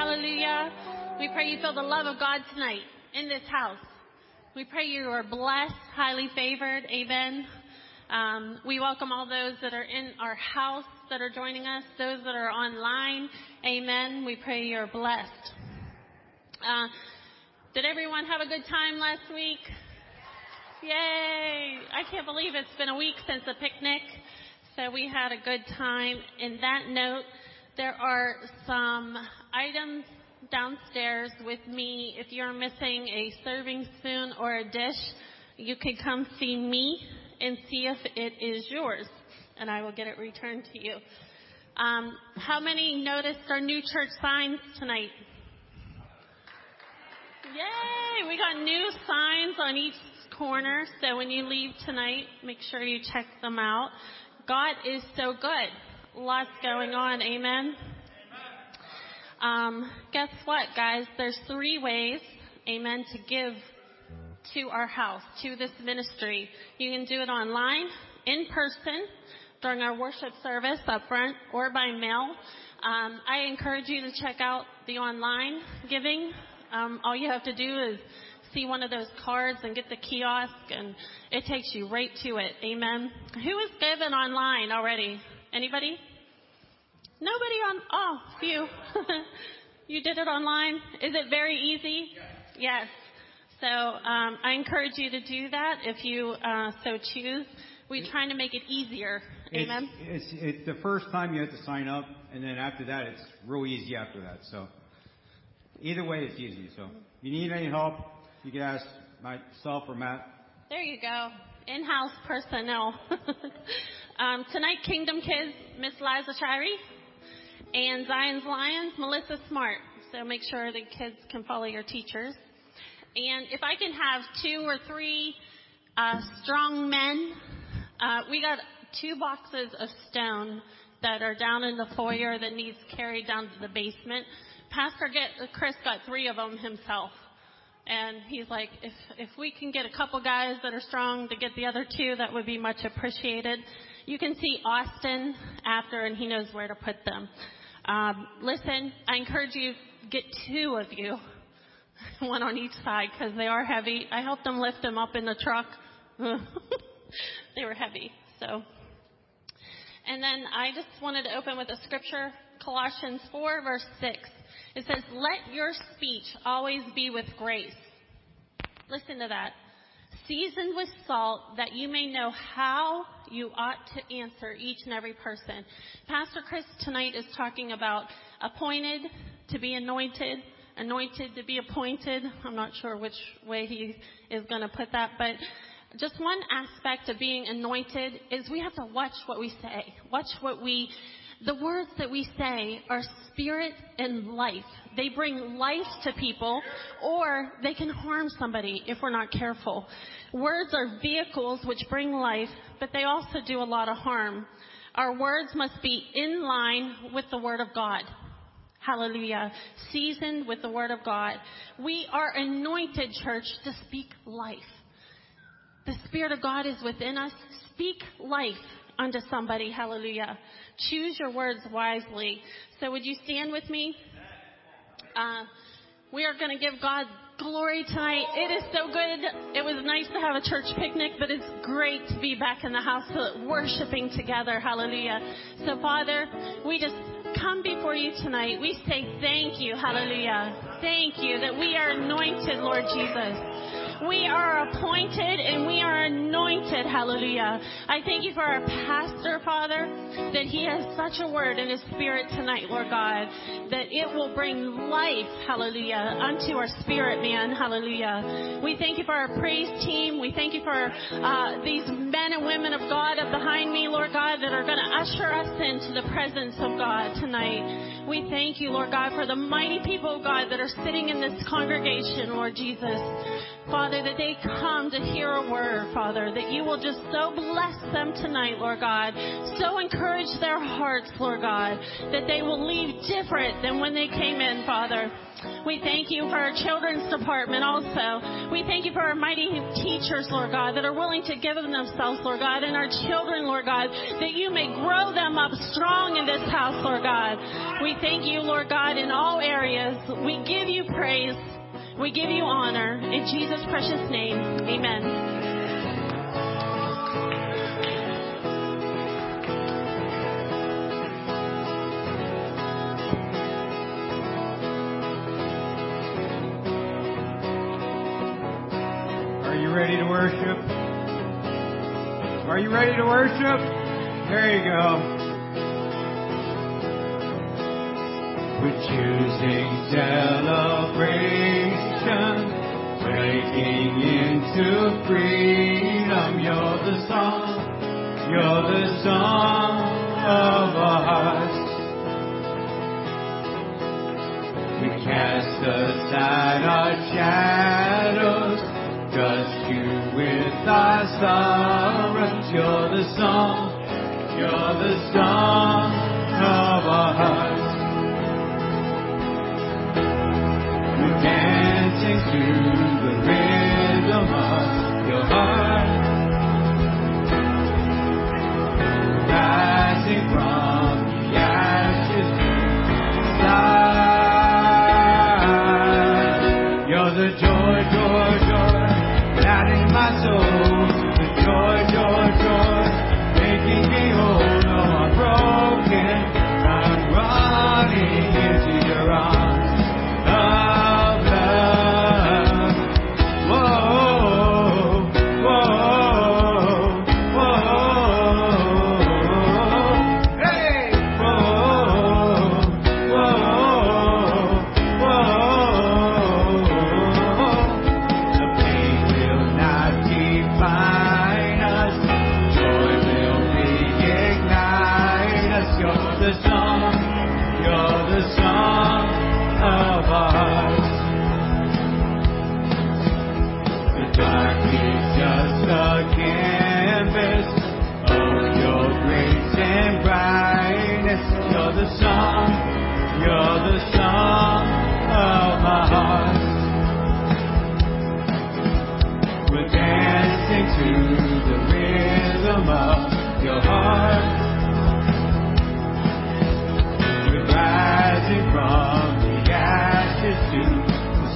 Hallelujah. We pray you feel the love of God tonight in this house. We pray you are blessed, highly favored. Amen. We welcome all those that are in our house that are joining us, those that are online. Amen. We pray you're blessed. Did everyone have a good time last week? Yay! I can't believe it's been a week since the picnic. So we had a good time. In that note, there are some items downstairs with me. If you're missing a serving spoon or a dish, you can come see me and see if it is yours, and I will get it returned to you. How many noticed our new church signs tonight? Yay! We got new signs on each corner, so when you leave tonight, make sure you check them out. God is so good. Lots going on. Amen. Guess what, guys? There's 3 ways, amen, to give to our house, to this ministry. You can do it online, in person, during our worship service up front, or by mail. I encourage you to check out the online giving. All you have to do is see one of those cards and get the kiosk, and it takes you right to it. Amen. Who is giving online already? Anybody? Nobody on? Oh, few. You did it online? Is it very easy? Yes. So I encourage you to do that if you so choose. We're trying to make it easier. Amen. It's the first time you have to sign up, and then after that, it's real easy after that. So either way, it's easy. So if you need any help, you can ask myself or Matt. There you go. In-house personnel. Tonight, Kingdom Kids, Miss Liza Shirey, and Zion's Lions, Melissa Smart. So make sure the kids can follow your teachers. And if I can have 2 or 3 strong men, we got 2 boxes of stone that are down in the foyer that needs carried down to the basement. Pastor Chris got 3 of them himself. And he's like, if we can get a couple guys that are strong to get the other 2, that would be much appreciated. You can see Austin after, and he knows where to put them. Listen, I encourage you, get 2 of you, one on each side, because they are heavy. I helped them lift them up in the truck. They were heavy. So, and then I just wanted to open with a scripture, Colossians 4, verse 6. It says, let your speech always be with grace. Listen to that. Seasoned with salt, that you may know how you ought to answer each and every person. Pastor Chris tonight is talking about appointed to be anointed, anointed to be appointed. I'm not sure which way he is going to put that, but just one aspect of being anointed is we have to watch what we say. The words that we say are spirit and life. They bring life to people, or they can harm somebody if we're not careful. Words are vehicles which bring life, but they also do a lot of harm. Our words must be in line with the Word of God. Hallelujah. Seasoned with the Word of God. We are anointed, church, to speak life. The Spirit of God is within us. Speak life unto somebody. Hallelujah. Choose your words wisely. So would you stand with me? We are going to give God glory tonight. It is so good. It was nice to have a church picnic, but it's great to be back in the house worshiping together. Hallelujah. So Father, we just come before you tonight. We say thank you. Hallelujah. Thank you that we are anointed, Lord Jesus. We are appointed and we are anointed. Hallelujah. I thank you for our pastor, Father, that he has such a word in his spirit tonight, Lord God, that it will bring life, hallelujah, unto our spirit, man. Hallelujah. We thank you for our praise team. We thank you for these men and women of God up behind me, Lord God, that are going to usher us into the presence of God tonight. We thank you, Lord God, for the mighty people of God that are sitting in this congregation, Lord Jesus. Father, Father, that they come to hear a word, Father, that you will just so bless them tonight, Lord God, so encourage their hearts, Lord God, that they will leave different than when they came in, Father. We thank you for our children's department also. We thank you for our mighty teachers, Lord God, that are willing to give of themselves, Lord God, and our children, Lord God, that you may grow them up strong in this house, Lord God. We thank you, Lord God, in all areas. We give you praise. We give you honor. In Jesus' precious name, amen. Ready to worship? Are you ready to worship? There you go. We're choosing celebration, breaking into freedom. You're the song of our hearts. We cast aside our shadows, trust you with our sorrows. You're the song of our hearts. We're dancing to the rhythm of your heart, rising from the ashes to the sky. You're the joy, joy, joy out in my soul, the joy, joy, joy, making me whole. No, I'm broken, I'm running into your arms of love. Whoa, whoa, whoa, hey, whoa, whoa, whoa. The pain will not define us. Joy will reignite us. You're the song of our hearts. The dark is just a canvas of your grace and brightness. You're the song of my heart. We're dancing to the rhythm of your heart. We're rising from the ashes to the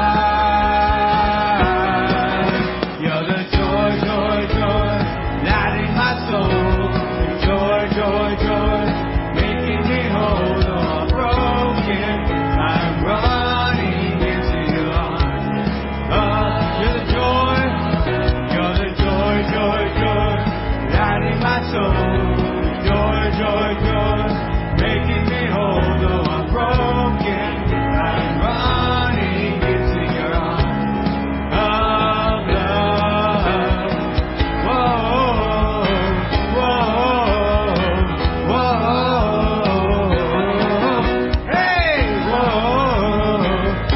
sky. You're the joy, joy, joy, lighting my soul. The joy, joy, joy, making me whole. Though I'm broken, I'm running into your arms. You're the joy, joy, joy, lighting my soul. Joy, joy, joy, making me whole. Though I'm broken, I'm running into your arms of love. Whoa, whoa, whoa, hey, whoa,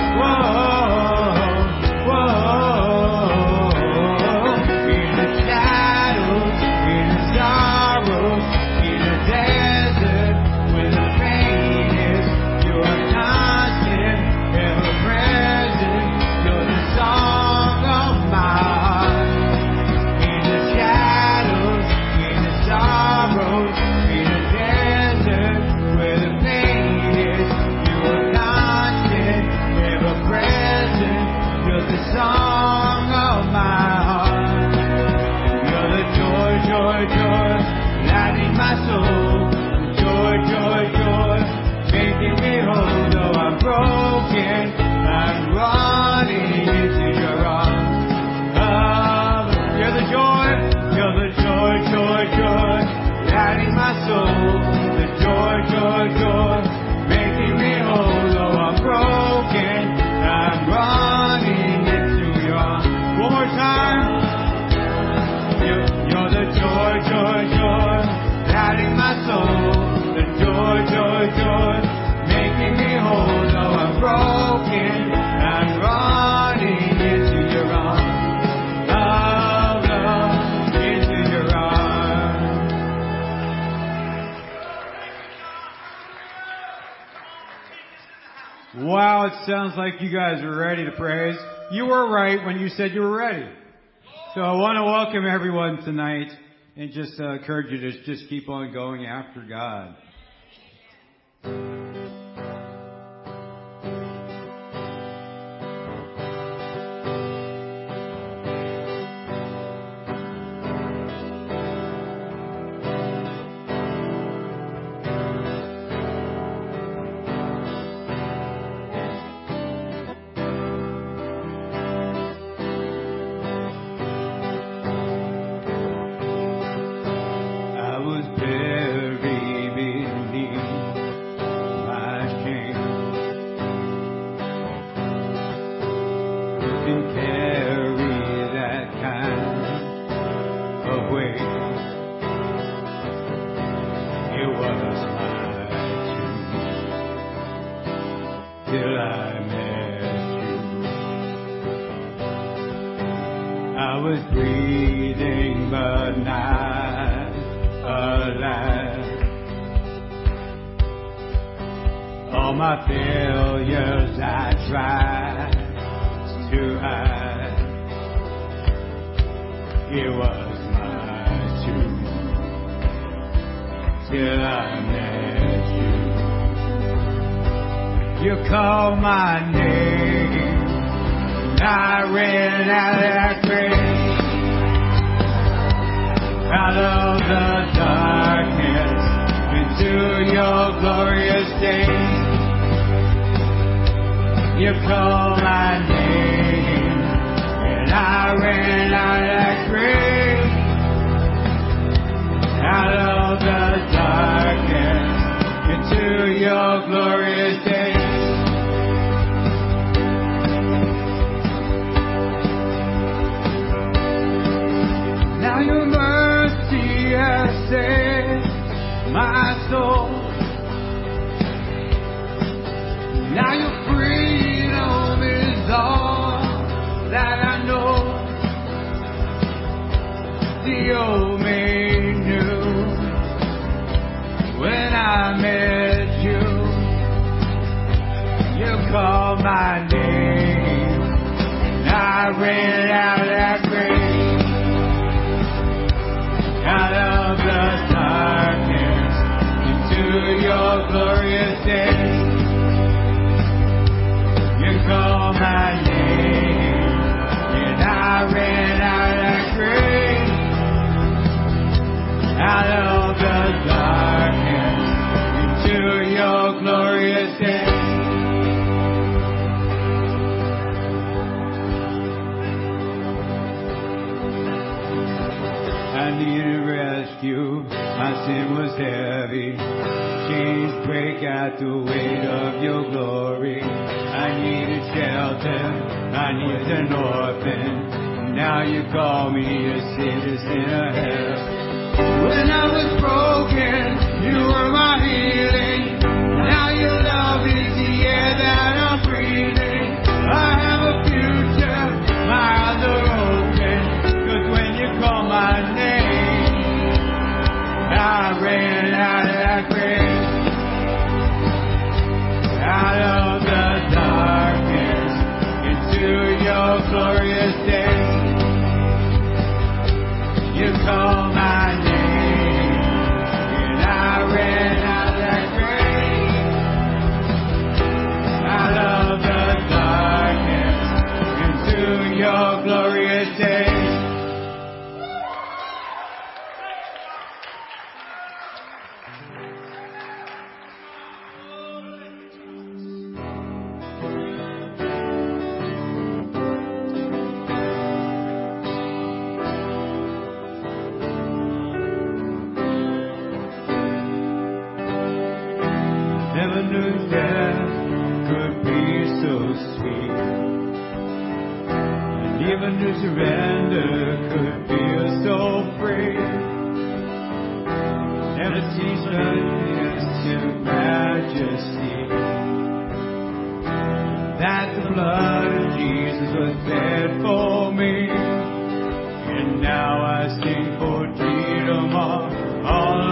whoa. In the shadows, in the sorrows, in the desert, where the pain is, you are constant, ever present. You're the song of my heart. In the shadows, in the sorrows, in the desert, where the pain is, you are constant, ever present. You're the song of my heart. You're the joy, joy, joy, lighting my soul. Joy, joy, joy, making me whole. Though I'm broken, I'm running into your arms. You're the joy, joy, joy, lighting my soul. The joy, joy, joy, making me whole. Though I'm broken, I'm running into your arms. One more time. You're the joy, joy, joy, lighting my soul. The joy, joy, joy, making me whole. Though I'm broken, I'm running into your arms. Wow, it sounds like you guys are ready to praise. You were right when you said you were ready. So I want to welcome everyone tonight and just encourage you to just keep on going after God.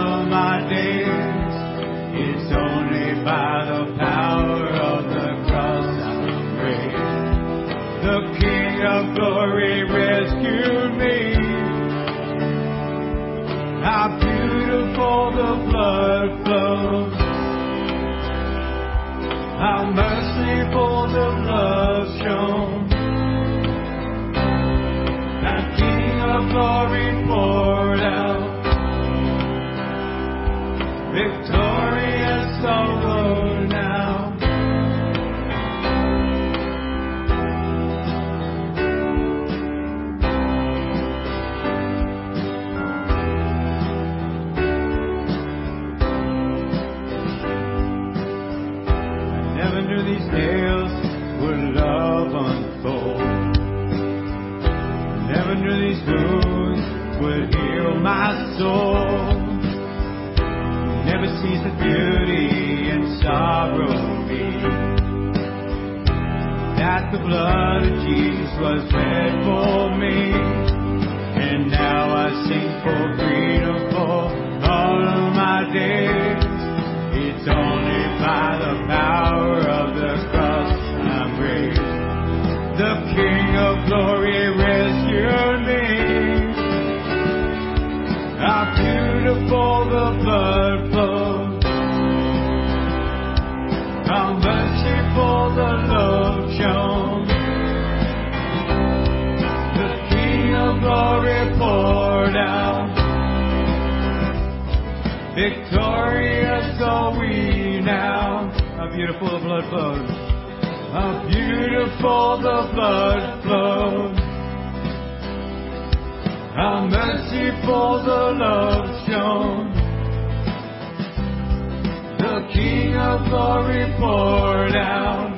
It's only by the power of the cross. beautiful the blood flows. How merciful the love shown. That King of glory poured out. Victorious over now. These tales would love unfold. Never knew these wounds would heal my soul. Never sees the beauty and sorrow be. That the blood of Jesus was shed for me. And now I sing for freedom for all of my days. It's only by the power of the cross I'm raised. The King of glory rescued me. How beautiful the blood flows. How merciful the love shown. The King of glory poured out. Victorious are we now. How beautiful the blood flows. How beautiful the blood flows. How merciful the love shown. The King of glory poured out.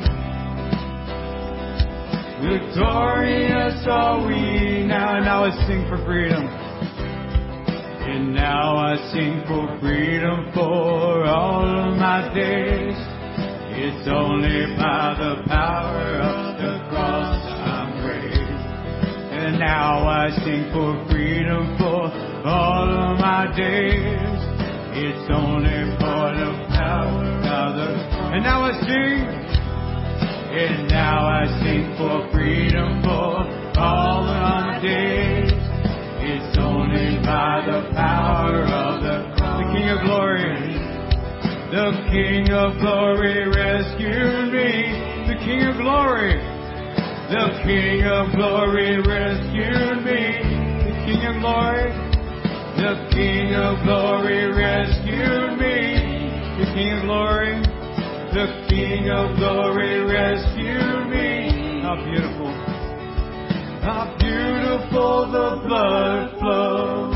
Victorious are we now. And now let's sing for freedom. And now I sing for freedom for all of my days. It's only by the power of the cross I'm raised. And now I sing for freedom for all of my days. It's only for the power of the cross. And now I sing. And now I sing for freedom for all of my days. It's only by the power of the cross. The King of glory. The King of glory rescued me. The King of glory. The King of glory rescued me. The King of glory. The King of glory rescued me. The King of glory. The King of glory rescued me. How beautiful. How beautiful the blood flows.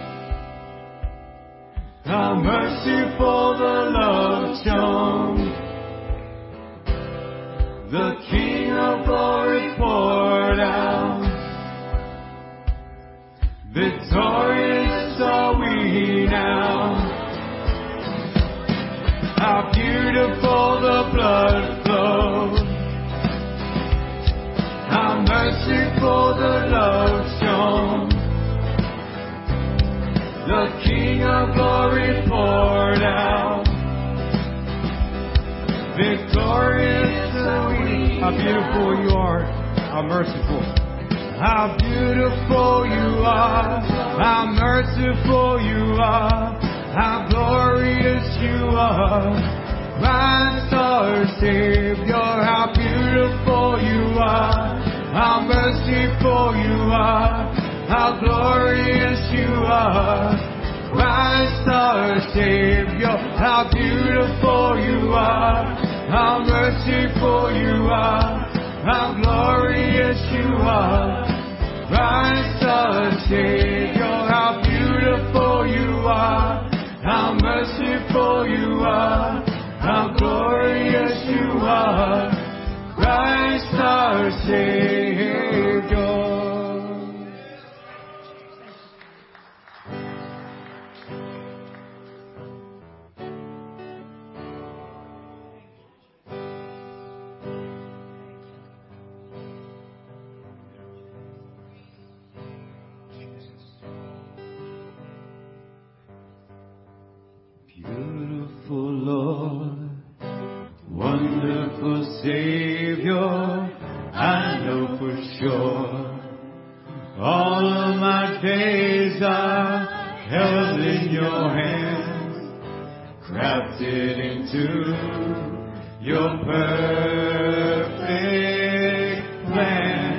How merciful the love shown. The King of glory poured out. Victorious are we now. How beautiful the blood flows. How merciful the love shown. The King of glory poured out. Victorious are we. How beautiful you are. How merciful. How beautiful you are. How merciful you are. How glorious you are. Christ our Savior. How beautiful you are. How merciful you are. How glorious you are. Christ our Savior. How beautiful you are. How merciful you are. How glorious you are. Christ our Savior. How beautiful you are. How merciful you are. How glorious you are. Christ our Savior. Beautiful Lord, wonderful Savior, I know grafted into your perfect plan.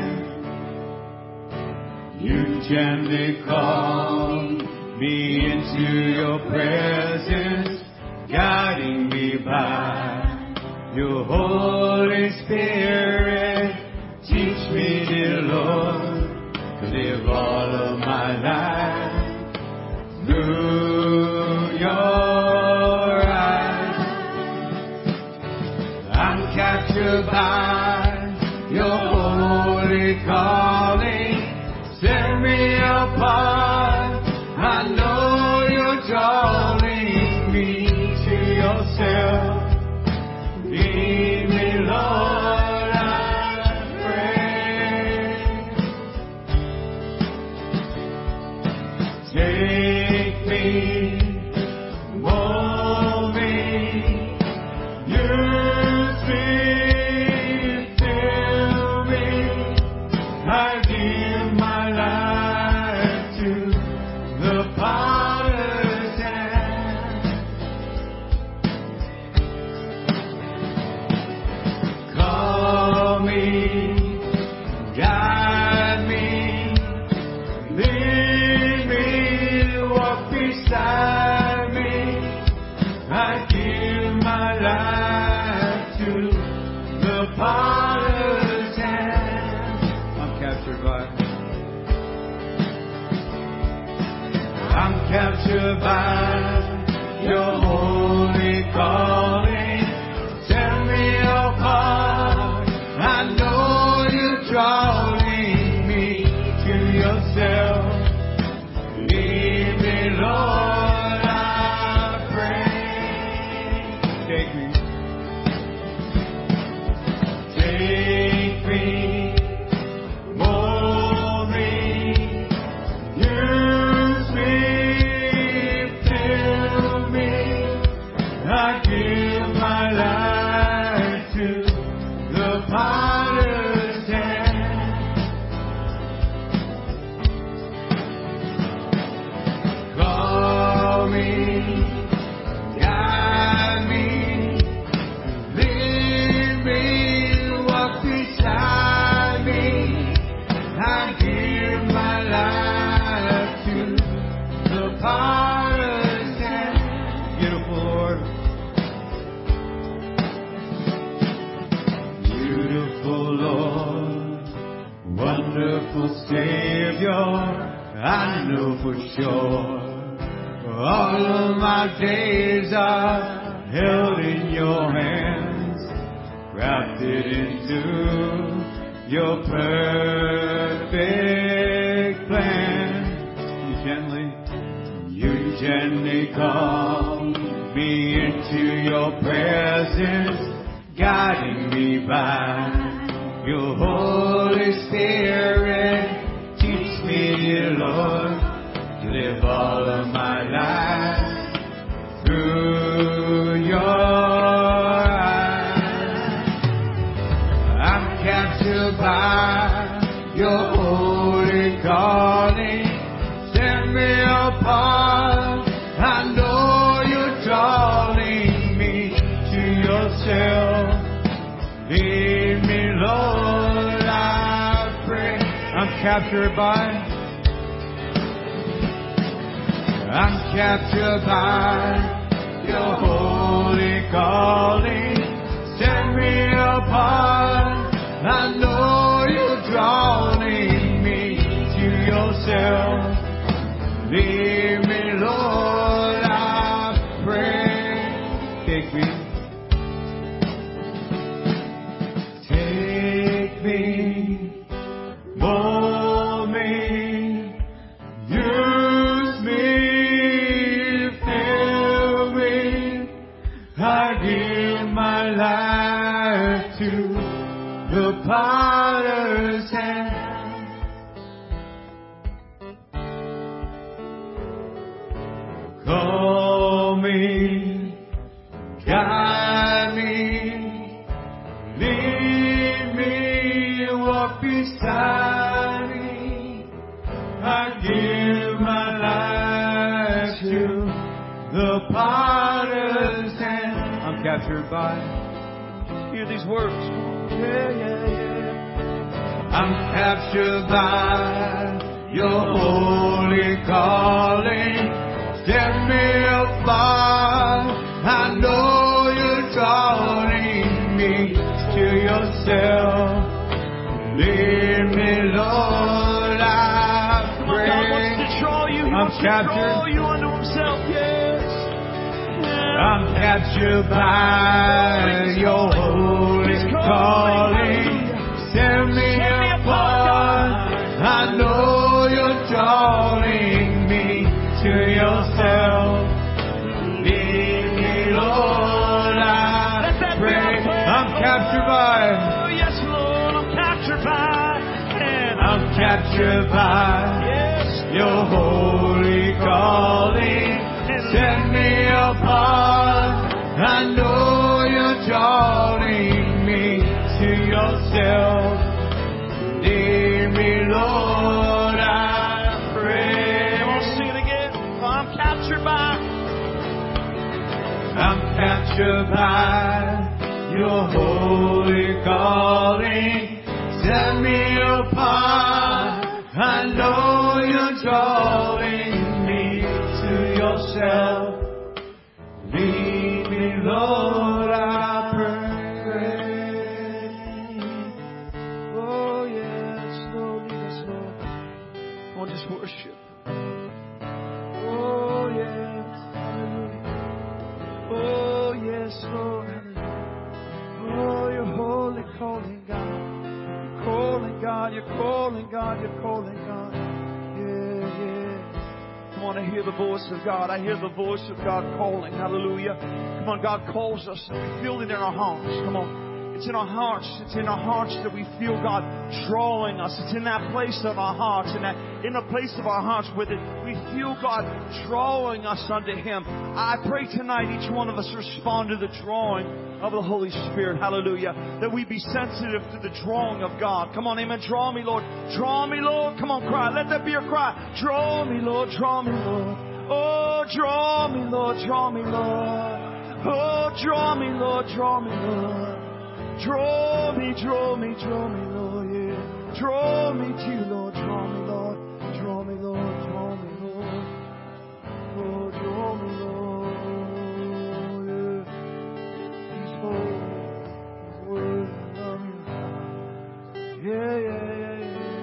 You gently call me into your presence, guiding me by your Holy Spirit. Teach me, dear Lord, to live all of my life through your eyes. I'm captured by your holy calling. Set me apart. I know you're drawing me to yourself. Lead me, Lord, I pray. Take me, mold me, use me, fill me. I give my life to the potter's hand. Call me, guide me, lead me, walk beside me. I give my life to the potter's hand. I'm captured by your holy calling. Set me apart. I know you're drawing me to yourself. Lead me, Lord, I pray. Take me. Take me, mold me, use me, fill me. I give my life to the potter's hand. Call me, guide me, lead me, walk beside me. I give my life to the potter's hand. Beautiful Lord. Beautiful Lord, wonderful Savior, I know for sure all of my days are held in your hands, grafted into your perfect plan. You gently call me into your presence, guiding me by your Holy Spirit. Teach me, dear Lord, to live all of my life through your eyes. I'm captured by your holy calling. Set me apart. I know you're drawing me to yourself. Lead me, Lord, I pray. I'm captured by your holy calling. Set me apart. I know you're drawing me to yourself. Lead me, Lord, I pray. Take me. Take me, mold me, use me, fill me. I give my life to the potter's hand. Call me, guide me, lead me, walk beside me. I give my life to the potter's hand. I'm captured by. Hear these words. Yeah, yeah, yeah. I'm captured by your holy calling. Set me apart. I know you're calling me to yourself. Lead me, Lord, I pray. God wants to draw you. He wants to draw you unto Himself. Yes. I'm captured by your holy calling. Set me apart. I know you're calling me to yourself. Lead me, Lord, I pray. I'm captured by. Oh, yes, Lord, I'm captured by. I'm captured by your holy calling. Set me apart. I know you're calling me to yourself. Lead me, Lord, I pray. Come on, sing it again. I'm captured by. I'm captured by your holy calling. Set me apart. I know you're calling me to yourself. Lead me, Lord, I pray. Oh, yes, Lord, lead us, Lord. Come on, just worship. Oh, yes, hallelujah. Oh, yes, Lord, hallelujah. Oh, you're holy, calling God. You're calling God, you're calling God, you're calling God. Yeah, yeah. Come on, I hear the voice of God. I hear the voice of God calling. Hallelujah. Come on, God calls us and we feel it in our hearts. Come on. It's in our hearts. It's in our hearts that we feel God drawing us. It's in that place of our hearts, in a place of our hearts where we feel God drawing us unto Him. I pray tonight each one of us respond to the drawing of the Holy Spirit. Hallelujah. That we be sensitive to the drawing of God. Come on, amen. Draw me, Lord. Draw me, Lord. Come on, cry. Let that be your cry. Draw me, Lord. Draw me, Lord. Oh, draw me, Lord. Draw me, Lord. Oh, draw me, Lord. Draw me, Lord. Draw me, draw me, draw me, Lord, yeah. Draw me to you, Lord, draw me, Lord. Draw me, Lord, draw me, Lord. Oh, draw me, Lord, yeah. He's holy, He's worthy, I love you. Yeah, yeah, yeah,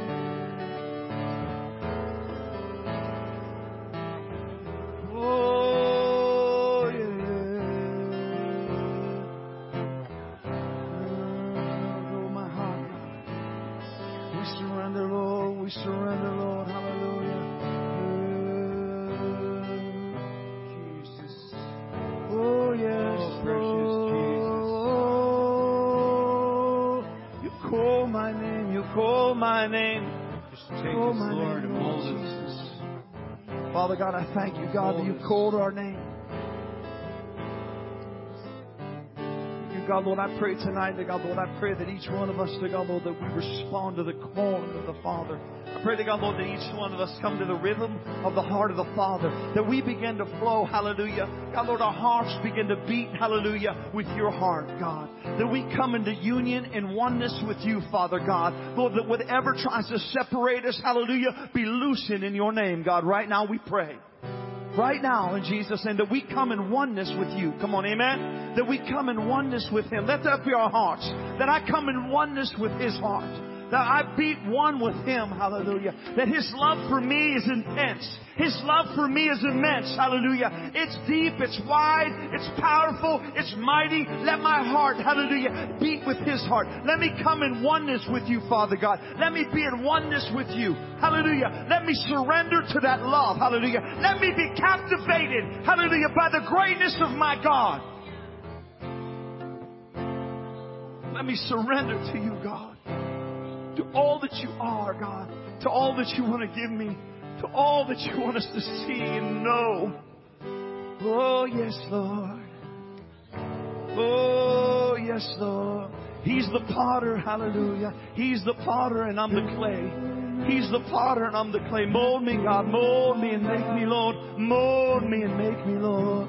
yeah. Oh, yeah. We surrender, Lord. Hallelujah. Jesus. Oh, yes, Oh, precious Lord. You call my name. You call my name. Just take us, Lord, and mold us. Father God, I thank you, God, that you called our name. God, Lord, I pray tonight, that God, Lord, I pray that each one of us, that God, Lord, that we respond to the calling of the Father. I pray that God, Lord, that each one of us come to the rhythm of the heart of the Father, that we begin to flow, hallelujah. God, Lord, our hearts begin to beat, hallelujah, with your heart, God. That we come into union and oneness with you, Father God. Lord, that whatever tries to separate us, hallelujah, be loosened in your name, God. Right now we pray. Right now in Jesus' name, that we come in oneness with you. Come on, amen? That we come in oneness with Him. Let that be our hearts. That I come in oneness with His heart. That I beat one with Him. Hallelujah. That His love for me is intense. His love for me is immense. Hallelujah. It's deep, it's wide, it's powerful, it's mighty. Let my heart, hallelujah, beat with His heart. Let me come in oneness with you, Father God. Let me be in oneness with you. Hallelujah. Let me surrender to that love. Hallelujah. Let me be captivated, hallelujah, by the greatness of my God. Let me surrender to you, God. To all that you are, God. To all that you want to give me. To all that you want us to see and know. Oh, yes, Lord. Oh, yes, Lord. He's the potter, hallelujah. He's the potter and I'm the clay. He's the potter and I'm the clay. Mold me, God. Mold me and make me, Lord. Mold me and make me, Lord.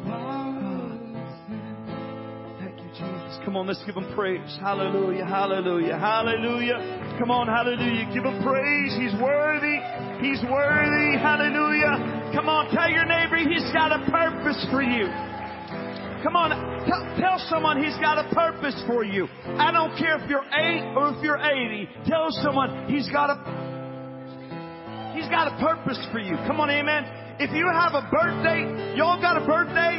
Come on, let's give Him praise. Hallelujah, hallelujah, hallelujah. Come on, hallelujah. Give Him praise. He's worthy. He's worthy. Hallelujah. Come on, tell your neighbor He's got a purpose for you. Come on, tell someone He's got a purpose for you. I don't care if you're 8 or if you're 80. Tell someone He's got a purpose for you. Come on, amen. If you have a birthday, y'all got a birthday?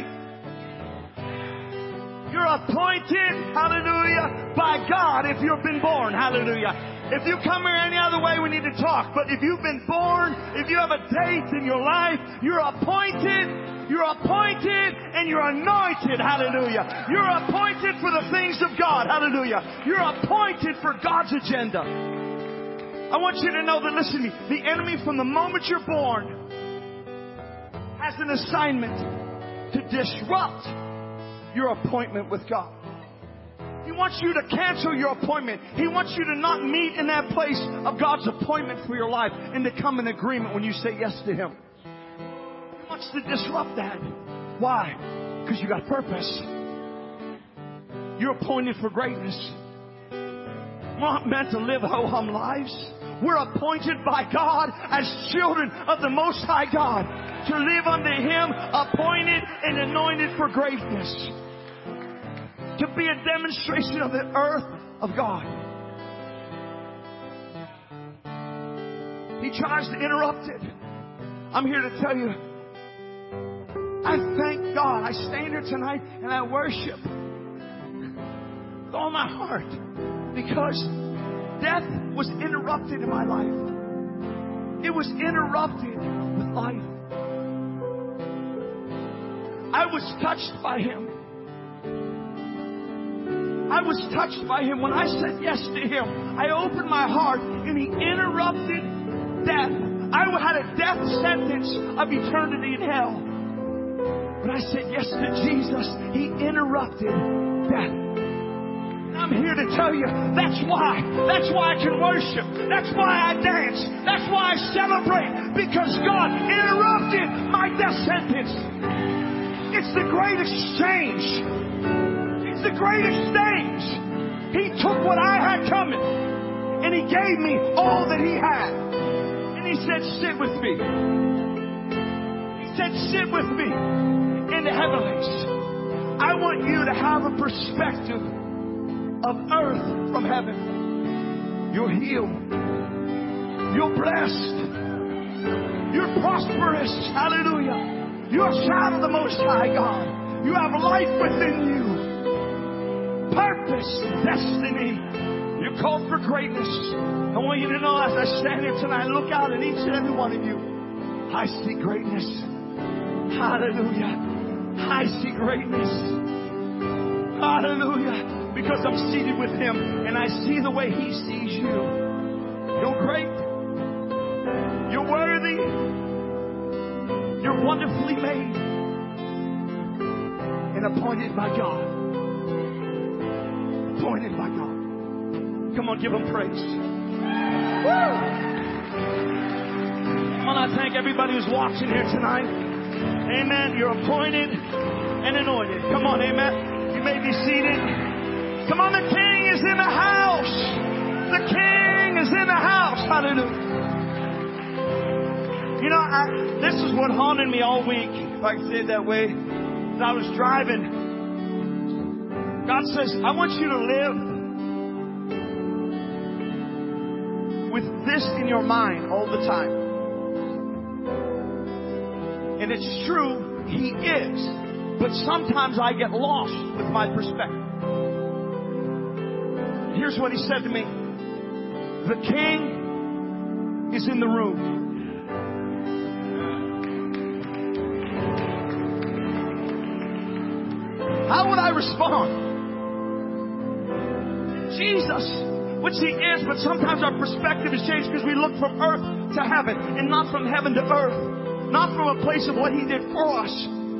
You're appointed, hallelujah, by God if you've been born. Hallelujah. If you come here any other way, we need to talk. But if you've been born, if you have a date in your life, you're appointed. You're appointed and you're anointed. Hallelujah. You're appointed for the things of God. Hallelujah. You're appointed for God's agenda. I want you to know that, listen to me, the enemy from the moment you're born has an assignment to disrupt your appointment with God. He wants you to cancel your appointment. He wants you to not meet in that place of God's appointment for your life and to come in agreement when you say yes to Him. He wants to disrupt that. Why? Because you got purpose. You're appointed for greatness. We're not meant to live ho-hum lives. We're appointed by God as children of the Most High God to live unto Him, appointed and anointed for greatness. To be a demonstration of the earth of God. He tries to interrupt it. I'm here to tell you, I thank God. I stand here tonight and I worship with all my heart because death was interrupted in my life. It was interrupted with life. I was touched by Him. I was touched by Him. When I said yes to Him, I opened my heart and He interrupted death. I had a death sentence of eternity in hell. When I said yes to Jesus, He interrupted death. I'm here to tell you, that's why I can worship. That's why I dance. That's why I celebrate. Because God interrupted my death sentence. It's the great exchange. It's the great exchange. He took what I had coming and He gave me all that He had. And He said, sit with me. He said, sit with me in the heavenlies. I want you to have a perspective of earth from heaven. You're healed. You're blessed. You're prosperous. Hallelujah. You're a child of the Most High God. You have life within you. Purpose, destiny. You're called for greatness. I want you to know as I stand here tonight, look out at each and every one of you. I see greatness. Hallelujah. I see greatness. Hallelujah. Because I'm seated with Him and I see the way He sees you. You're great. You're worthy. You're wonderfully made and appointed by God. Appointed by God. Come on, give Him praise. Woo! Come on, I thank everybody who's watching here tonight. Amen. You're appointed and anointed. Come on, amen. You may be seated. Come on, the King is in the house. The King is in the house. Hallelujah. You know, this is what haunted me all week, if I can say it that way. As I was driving, God says, I want you to live with this in your mind all the time. And it's true, He is. But sometimes I get lost with my perspective. Here's what He said to me. The King is in the room. How would I respond? Jesus, which He is, but sometimes our perspective is changed because we look from earth to heaven and not from heaven to earth. Not from a place of what He did for us.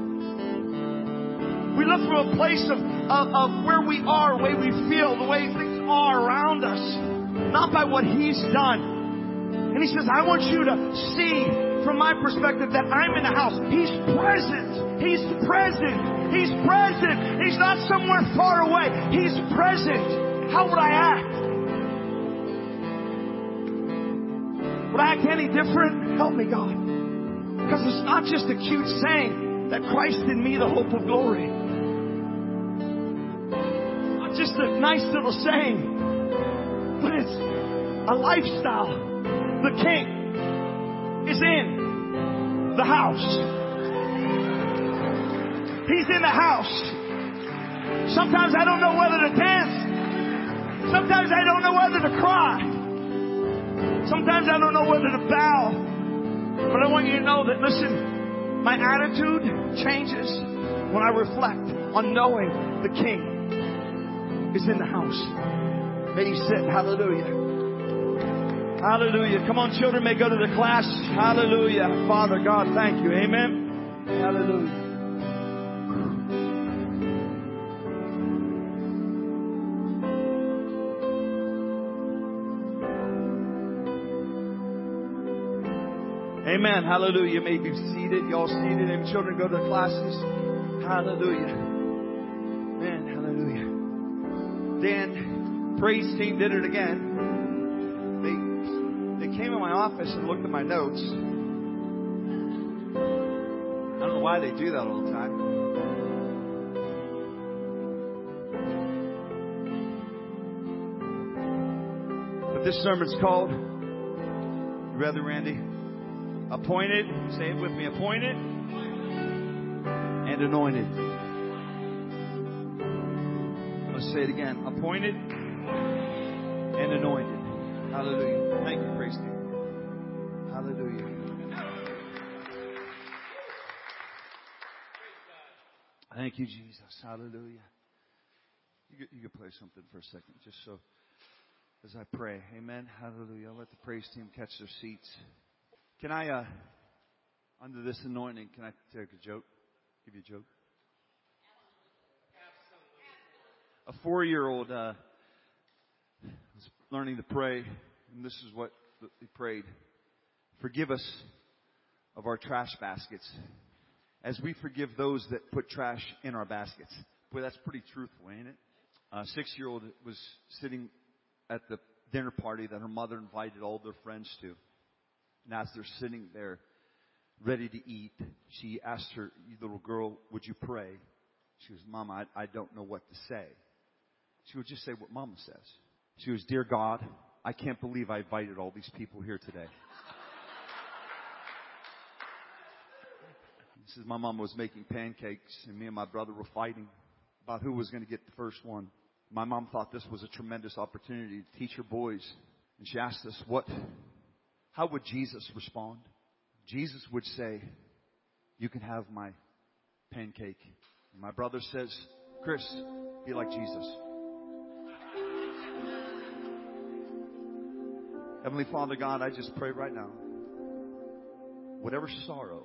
We look from a place of where we are, the way we feel, the way things are around us. Not by what He's done. And He says, I want you to see from my perspective, that I'm in the house. He's present. He's present. He's present. He's not somewhere far away. He's present. How would I act? Would I act any different? Help me, God. Because it's not just a cute saying that Christ in me, the hope of glory. Not just a nice little saying, but it's a lifestyle. The King is in the house. He's in the house. Sometimes I don't know whether to dance. Sometimes I don't know whether to cry. Sometimes I don't know whether to bow. But I want you to know that, listen, my attitude changes when I reflect on knowing the King is in the house. May He sit. Hallelujah. Hallelujah. Come on, children, may go to the class. Hallelujah. Father God, thank you. Amen. Hallelujah. Amen. Hallelujah. You may be seated. Y'all seated. And children, go to the classes. Hallelujah. Man, hallelujah. Dan, praise team did it again. They came in my office and looked at my notes. I don't know why they do that all the time. But this sermon's called, you ready, Randy? Appointed, say it with me, appointed and anointed. Let's say it again. Appointed and anointed. Hallelujah. Thank you, praise team. Hallelujah. Thank you, Jesus. Hallelujah. You can play something for a second, just so as I pray. Amen. Hallelujah. I'll let the praise team catch their seats. Can I, under this anointing, can I take a joke? Give you a joke? A 4-year-old was learning to pray, and this is what he prayed. Forgive us of our trash baskets, as we forgive those that put trash in our baskets. Boy, that's pretty truthful, ain't it? A 6-year-old was sitting at the dinner party that her mother invited all their friends to. And as they're sitting there ready to eat, she asked her little girl, would you pray? She goes, Mama, I don't know what to say. She would just say what Mama says. She goes, Dear God, I can't believe I invited all these people here today. This is my mom was making pancakes, and me and my brother were fighting about who was going to get the first one. My mom thought this was a tremendous opportunity to teach her boys. And she asked us, how would Jesus respond? Jesus would say, you can have my pancake. And my brother says, Chris, be like Jesus. Heavenly Father God, I just pray right now, whatever sorrow,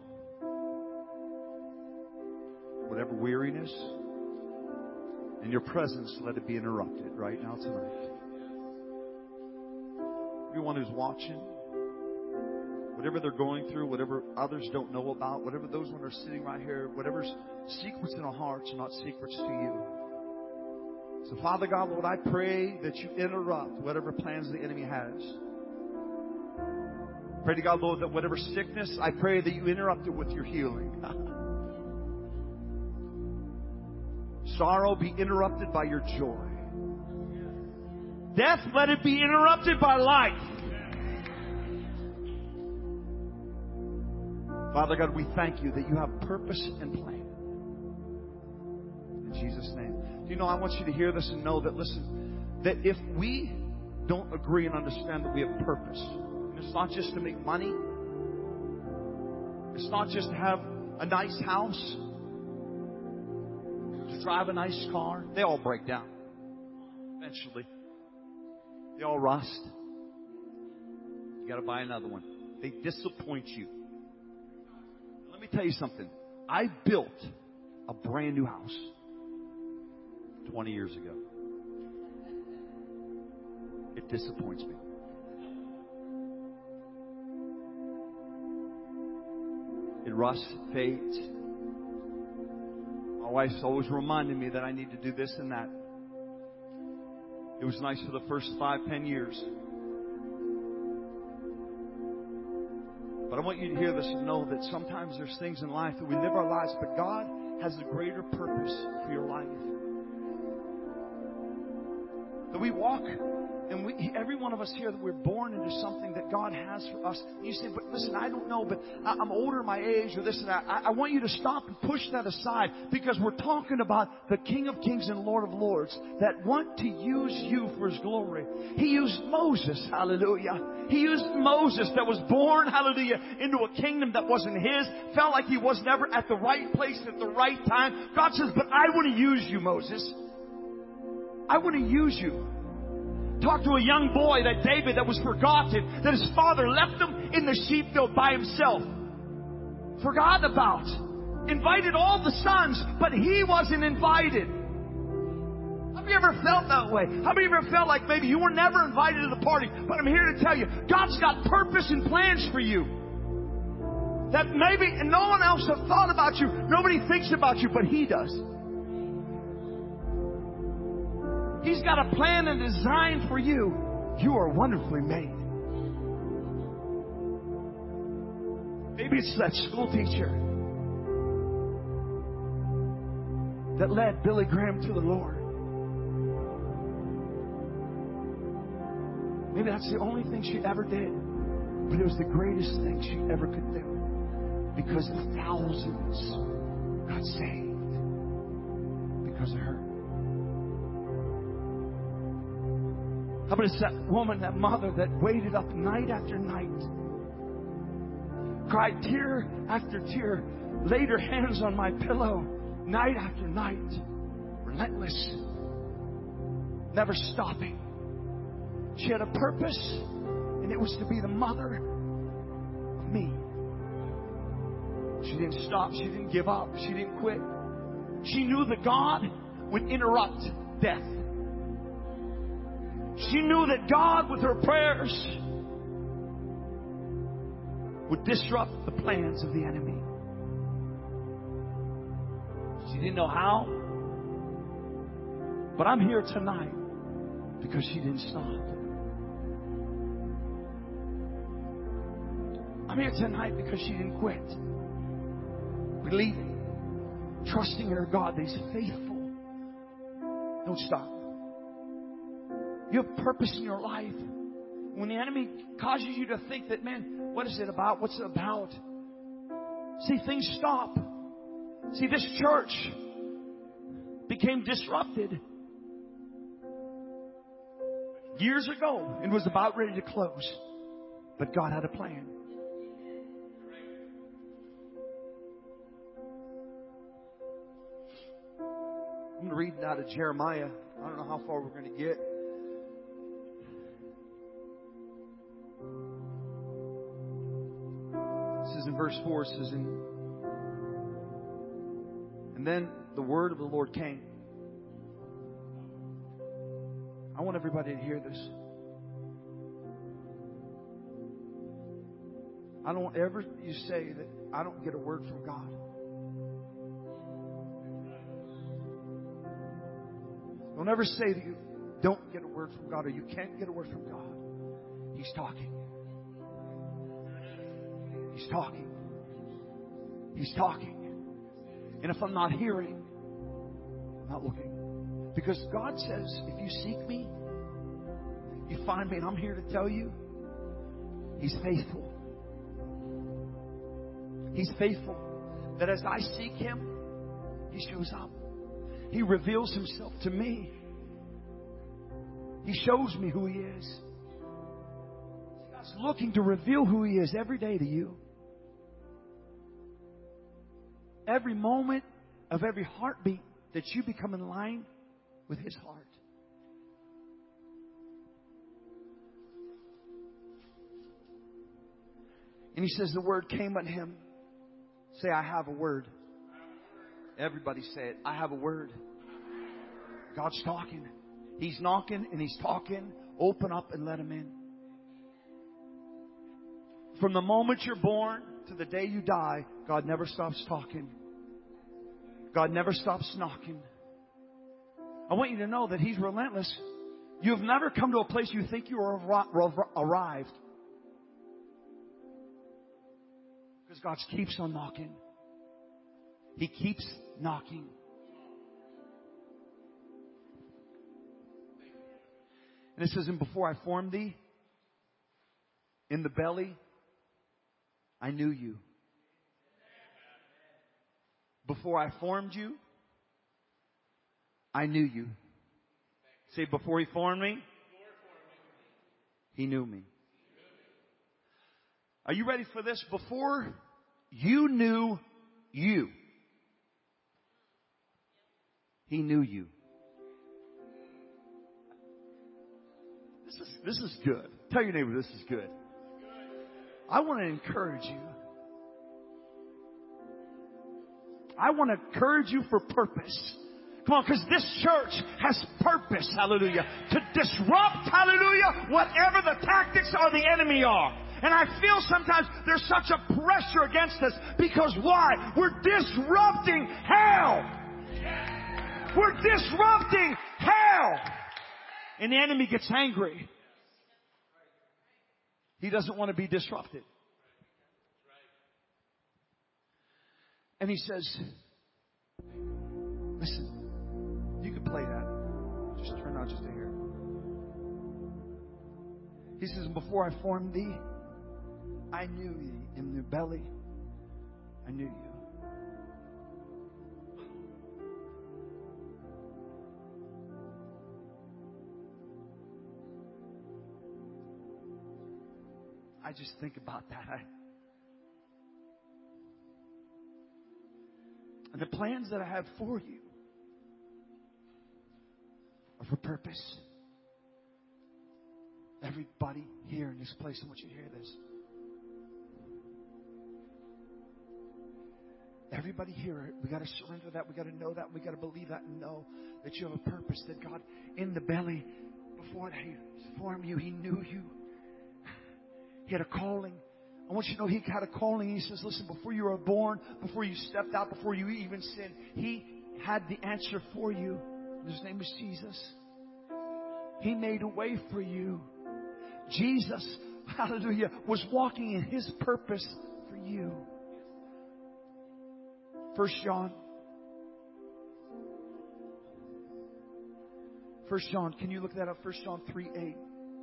whatever weariness, in your presence, let it be interrupted right now tonight. Everyone who's watching, whatever they're going through, whatever others don't know about, whatever those ones are sitting right here, whatever's secrets in our hearts are not secrets to you. So, Father God, Lord, I pray that you interrupt whatever plans the enemy has. Pray to God, Lord, that whatever sickness, I pray that you interrupt it with your healing. Sorrow be interrupted by your joy. Death, let it be interrupted by life. Father God, we thank you that you have purpose and plan. In Jesus' name. Do you know, I want you to hear this and know that, listen, that if we don't agree and understand that we have purpose, and it's not just to make money, it's not just to have a nice house, to drive a nice car. They all break down eventually. They all rust. You got to buy another one. They disappoint you. Let me tell you something. I built a brand new house 20 years ago. It disappoints me. It rusts, it fades. My wife's always reminding me that I need to do this and that. It was nice for the first 5-10 years. But I want you to hear this and know that sometimes there's things in life that we live our lives, but God has a greater purpose for your life. That we walk, and every one of us here, that we're born into something that God has for us. And you say, but listen, I don't know, but I'm older in my age or this and that. I want you to stop and push that aside, because we're talking about the King of Kings and Lord of Lords that want to use you for His glory. He used Moses, hallelujah. He used Moses that was born, hallelujah, into a kingdom that wasn't his, felt like he was never at the right place at the right time. God says, but I want to use you, Moses. I want to use you. Talk to a young boy, that David, that was forgotten, that his father left him in the sheepfield by himself. Forgotten about. Invited all the sons, but he wasn't invited. Have you ever felt that way? How many of you ever felt like maybe you were never invited to the party? But I'm here to tell you, God's got purpose and plans for you. That maybe and no one else has thought about you. Nobody thinks about you, but He does. He's got a plan and design for you. You are wonderfully made. Maybe it's that school teacher that led Billy Graham to the Lord. Maybe that's the only thing she ever did, but it was the greatest thing she ever could do, because thousands got saved because of her. How about it's that woman, that mother that waited up night after night, cried tear after tear, laid her hands on my pillow night after night, relentless, never stopping. She had a purpose, and it was to be the mother of me. She didn't stop. She didn't give up. She didn't quit. She knew that God would interrupt death. She knew that God, with her prayers, would disrupt the plans of the enemy. She didn't know how, but I'm here tonight because she didn't stop. I'm here tonight because she didn't quit. Believing, trusting in her God that He's faithful. Don't stop. You have purpose in your life. When the enemy causes you to think that, man, what is it about? What's it about? See, things stop. See, this church became disrupted years ago and was about ready to close. But God had a plan. I'm going to read out of Jeremiah. I don't know how far we're going to get. This is in verse 4. It says, and then the word of the Lord came. I want everybody to hear this. I don't ever you say that I don't get a word from God. Don't ever say that you don't get a word from God or you can't get a word from God. He's talking. He's talking. He's talking. And if I'm not hearing, I'm not looking. Because God says, if you seek me, you find me. And I'm here to tell you, He's faithful. He's faithful. That as I seek Him, He shows up. He reveals Himself to me. He shows me who He is. God's looking to reveal who He is every day to you. Every moment of every heartbeat that you become in line with His heart. And He says the word came on him. Say, I have a word. Everybody say it. I have a word. God's talking. He's knocking and He's talking. Open up and let Him in. From the moment you're born to the day you die, God never stops talking. God never stops knocking. I want you to know that He's relentless. You've never come to a place you think you are arrived. Because God keeps on knocking. He keeps knocking. And it says, and before I formed thee in the belly, I knew you. Before I formed you, I knew you. Say, before He formed me, He knew me. Are you ready for this? Before you knew you, He knew you. This is good. Tell your neighbor, this is good. I want to encourage you. I want to encourage you for purpose. Come on, because this church has purpose, hallelujah, to disrupt, hallelujah, whatever the tactics of the enemy are. And I feel sometimes there's such a pressure against us because why? We're disrupting hell. We're disrupting hell. And the enemy gets angry. He doesn't want to be disrupted. And he says, listen, you can play that. Just turn out just to hear it. He says, before I formed thee, I knew thee. In the belly, I knew you. I just think about that. And the plans that I have for you are for purpose. Everybody here in this place, I want you to hear this. Everybody here, we got to surrender that. We got to know that. We got to believe that and know that you have a purpose. That God, in the belly, before He formed you, He knew you. He had a calling. I want you to know He had a calling. He says, listen, before you were born, before you stepped out, before you even sinned, He had the answer for you. His name is Jesus. He made a way for you. Jesus, hallelujah, was walking in His purpose for you. 1 John, can you look that up? 1 John 3:8.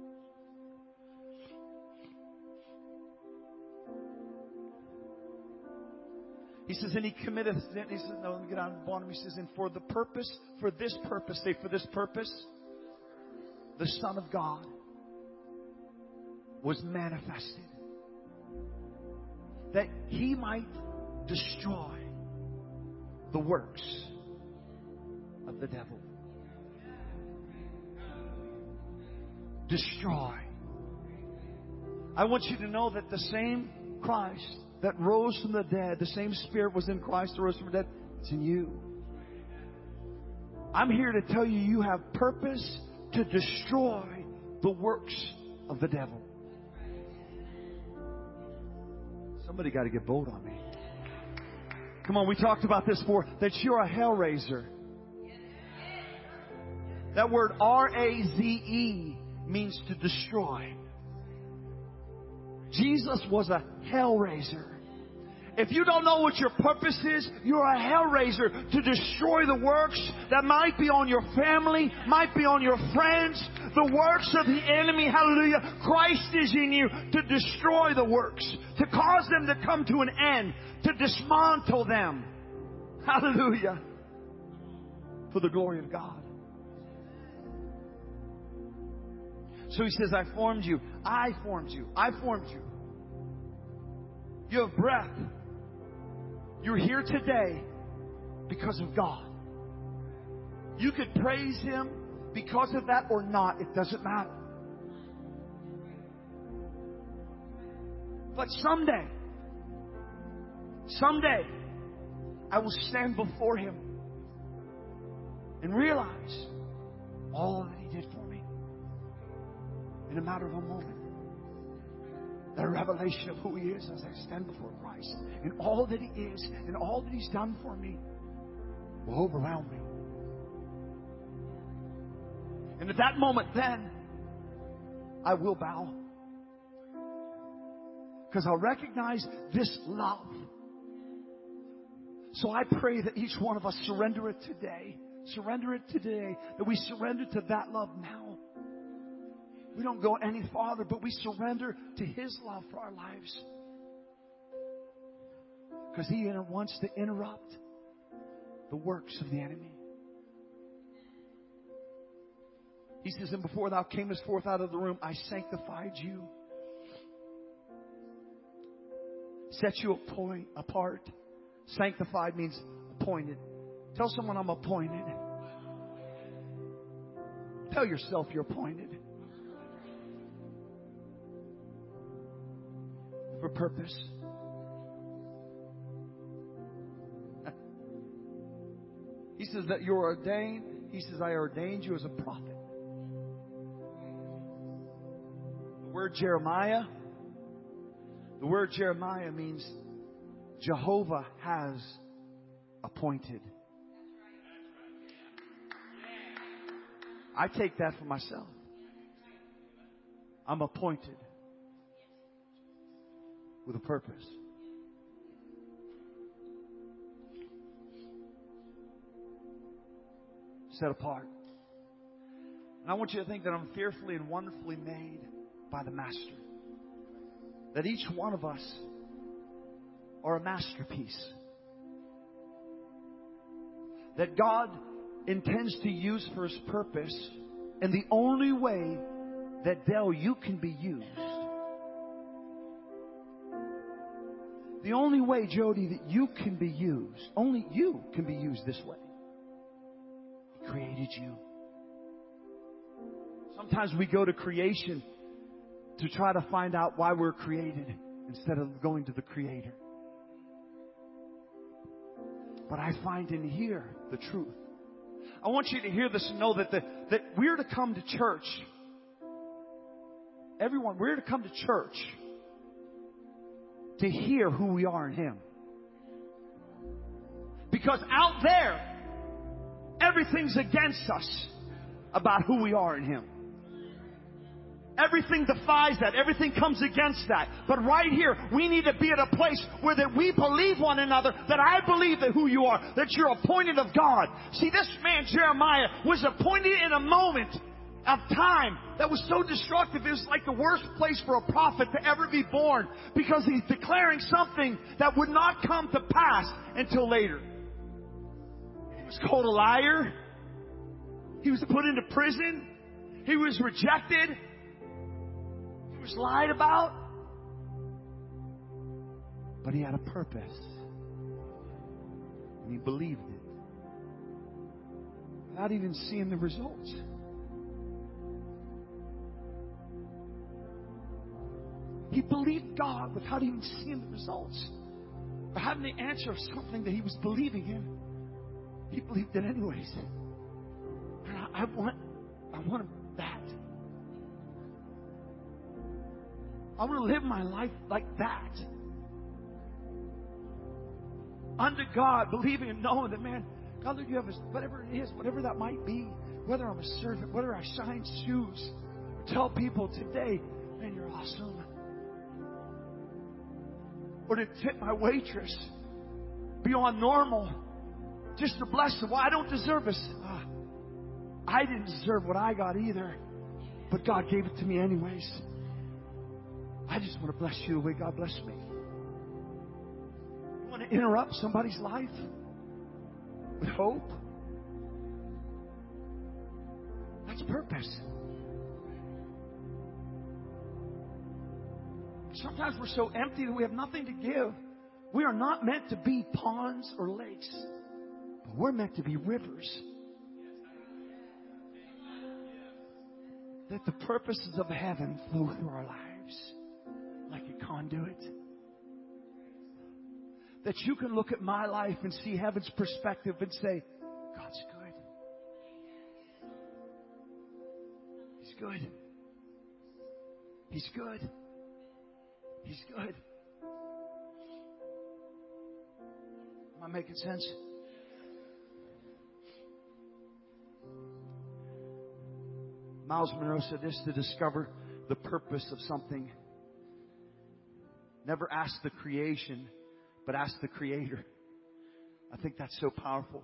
He says, and He committeth, he says, no, let me get on the bottom. He says, and for this purpose, say, for this purpose, the Son of God was manifested, that He might destroy the works of the devil. Destroy. I want you to know that the same Christ that rose from the dead, the same Spirit was in Christ that rose from the dead. It's in you. I'm here to tell you, you have purpose to destroy the works of the devil. Somebody got to get bold on me. Come on, we talked about this before, that you're a hell raiser. That word R-A-Z-E means to destroy. Jesus was a hell raiser. If you don't know what your purpose is, you're a hell raiser to destroy the works that might be on your family, might be on your friends, the works of the enemy. Hallelujah. Christ is in you to destroy the works, to cause them to come to an end, to dismantle them. Hallelujah. For the glory of God. So He says, I formed you. I formed you. I formed you. You have breath. You're here today because of God. You could praise Him because of that or not. It doesn't matter. But someday, I will stand before Him and realize all that He did for me in a matter of a moment. That revelation of who He is as I stand before Christ. And all that He is and all that He's done for me will overwhelm me. And at that moment then, I will bow. Because I'll recognize this love. So I pray that each one of us surrender it today. Surrender it today. That we surrender to that love now. We don't go any farther, but we surrender to His love for our lives. Because He wants to interrupt the works of the enemy. He says, and before thou camest forth out of the womb, I sanctified you. Set you apart. Sanctified means appointed. Tell someone, I'm appointed. Tell yourself you're appointed. For purpose. He says that you're ordained. He says, I ordained you as a prophet. The word Jeremiah means Jehovah has appointed. I take that for myself. I'm appointed with a purpose. Set apart. And I want you to think that I'm fearfully and wonderfully made by the Master. That each one of us are a masterpiece. That God intends to use for His purpose. And the only way that, Dale, you can be used. The only way, Jody, that you can be used. Only you can be used this way. He created you. Sometimes we go to creation to try to find out why we're created instead of going to the Creator. But I find in here the truth. I want you to hear this and know that we're to come to church. Everyone, we're to come to church to hear who we are in Him. Because out there, everything's against us about who we are in Him. Everything defies that. Everything comes against that. But right here, we need to be at a place where that we believe one another, that I believe that who you are, that you're appointed of God. See, this man, Jeremiah, was appointed in a moment of time that was so destructive. It was like the worst place for a prophet to ever be born, because he's declaring something that would not come to pass until later. He was called a liar. He was put into prison. He was rejected. He was lied about. But he had a purpose. And he believed it. Without even seeing the results. He believed God without even seeing the results. Or having the answer of something that he was believing in. He believed it anyways. And I want that. I want to live my life like that. Unto God, believing and knowing that, man, God, Lord, you have whatever it is, whatever that might be, whether I'm a servant, whether I shine shoes, or tell people today, man, you're awesome. Or to tip my waitress beyond normal, just to bless them. Well, I don't deserve this. I didn't deserve what I got either, but God gave it to me anyways. I just want to bless you the way God blessed me. You want to interrupt somebody's life with hope? That's purpose. Sometimes we're so empty that we have nothing to give. We are not meant to be ponds or lakes, but we're meant to be rivers. That the purposes of heaven flow through our lives like a conduit. That you can look at my life and see heaven's perspective and say, God's good. He's good. He's good. He's good. Am I making sense? Miles Monroe said this: to discover the purpose of something, never ask the creation, but ask the Creator. I think that's so powerful.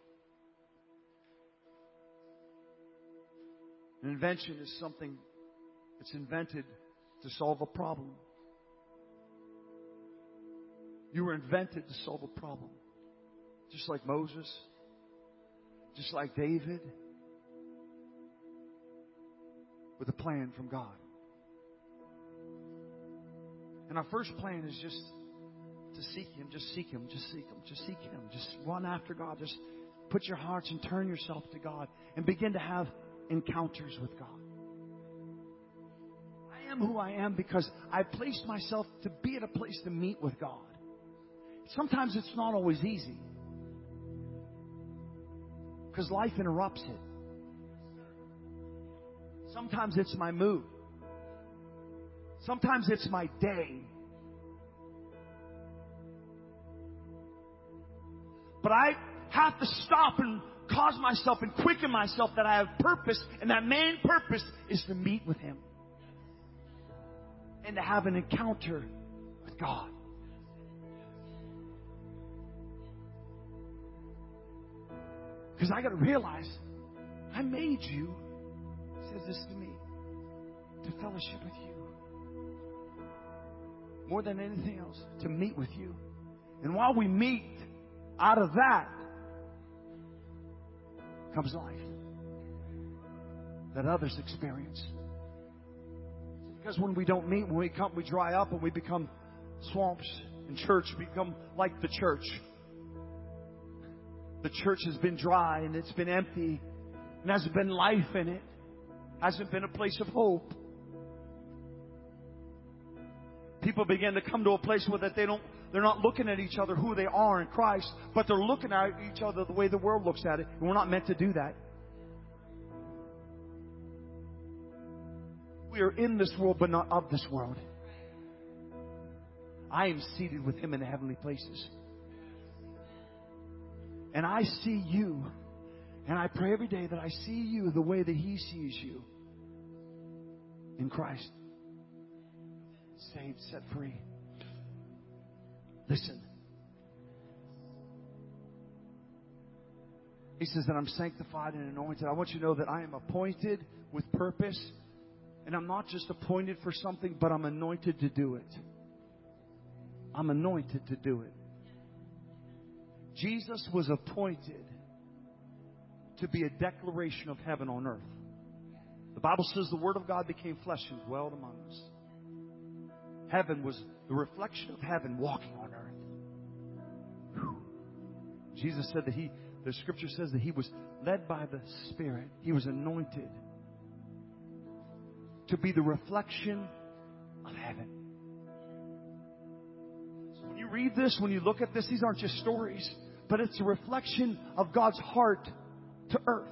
An invention is something that's invented to solve a problem. You were invented to solve a problem. Just like Moses, just like David, with a plan from God. And our first plan is just to seek Him, just seek Him, just seek Him, just seek Him. Just run after God. Just put your hearts and turn yourself to God and begin to have encounters with God. I am who I am because I placed myself to be at a place to meet with God. Sometimes it's not always easy because life interrupts it. Sometimes it's my mood. Sometimes it's my day. But I have to stop and cause myself and quicken myself that I have purpose, and that main purpose is to meet with Him and to have an encounter with God. Because I got to realize I made you, says this to me, to fellowship with you. More than anything else, to meet with you. And while we meet, out of that comes life that others experience. Because when we don't meet, when we come, we dry up and we become swamps. In church, we become like the church. The church has been dry and it's been empty and hasn't been life in it. Hasn't been a place of hope. People begin to come to a place where that they're not looking at each other who they are in Christ, but they're looking at each other the way the world looks at it. And we're not meant to do that. We are in this world, but not of this world. I am seated with Him in the heavenly places. And I see you. And I pray every day that I see you the way that He sees you. In Christ. Saved, set free. Listen. He says that I'm sanctified and anointed. I want you to know that I am appointed with purpose. And I'm not just appointed for something, but I'm anointed to do it. I'm anointed to do it. Jesus was appointed to be a declaration of heaven on earth. The Bible says the Word of God became flesh and dwelled among us. Heaven was the reflection of heaven walking on earth. Whew. Jesus said that the Scripture says that He was led by the Spirit. He was anointed to be the reflection of heaven. So when you read this, when you look at this, these aren't just stories, but it's a reflection of God's heart to earth.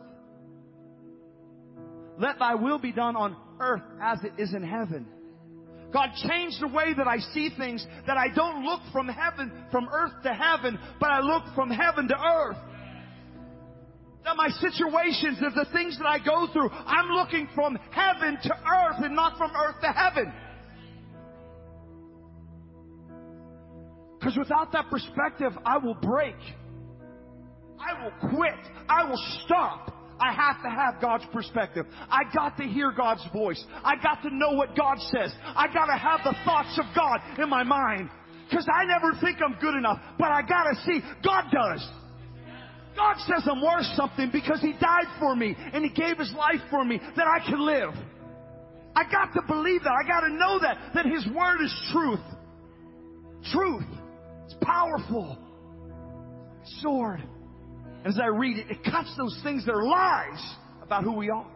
Let Thy will be done on earth as it is in heaven. God changed the way that I see things, that I don't look from heaven, from earth to heaven, but I look from heaven to earth. That my situations, that the things that I go through, I'm looking from heaven to earth and not from earth to heaven. Because without that perspective, I will break. I will quit. I will stop. I have to have God's perspective. I got to hear God's voice. I got to know what God says. I got to have the thoughts of God in my mind. Because I never think I'm good enough. But I got to see God does. God says I'm worth something because He died for me and He gave His life for me that I can live. I got to believe that. I got to know that His Word is truth. Truth. It's powerful. Sword. As I read it, it cuts those things that are lies about who we are.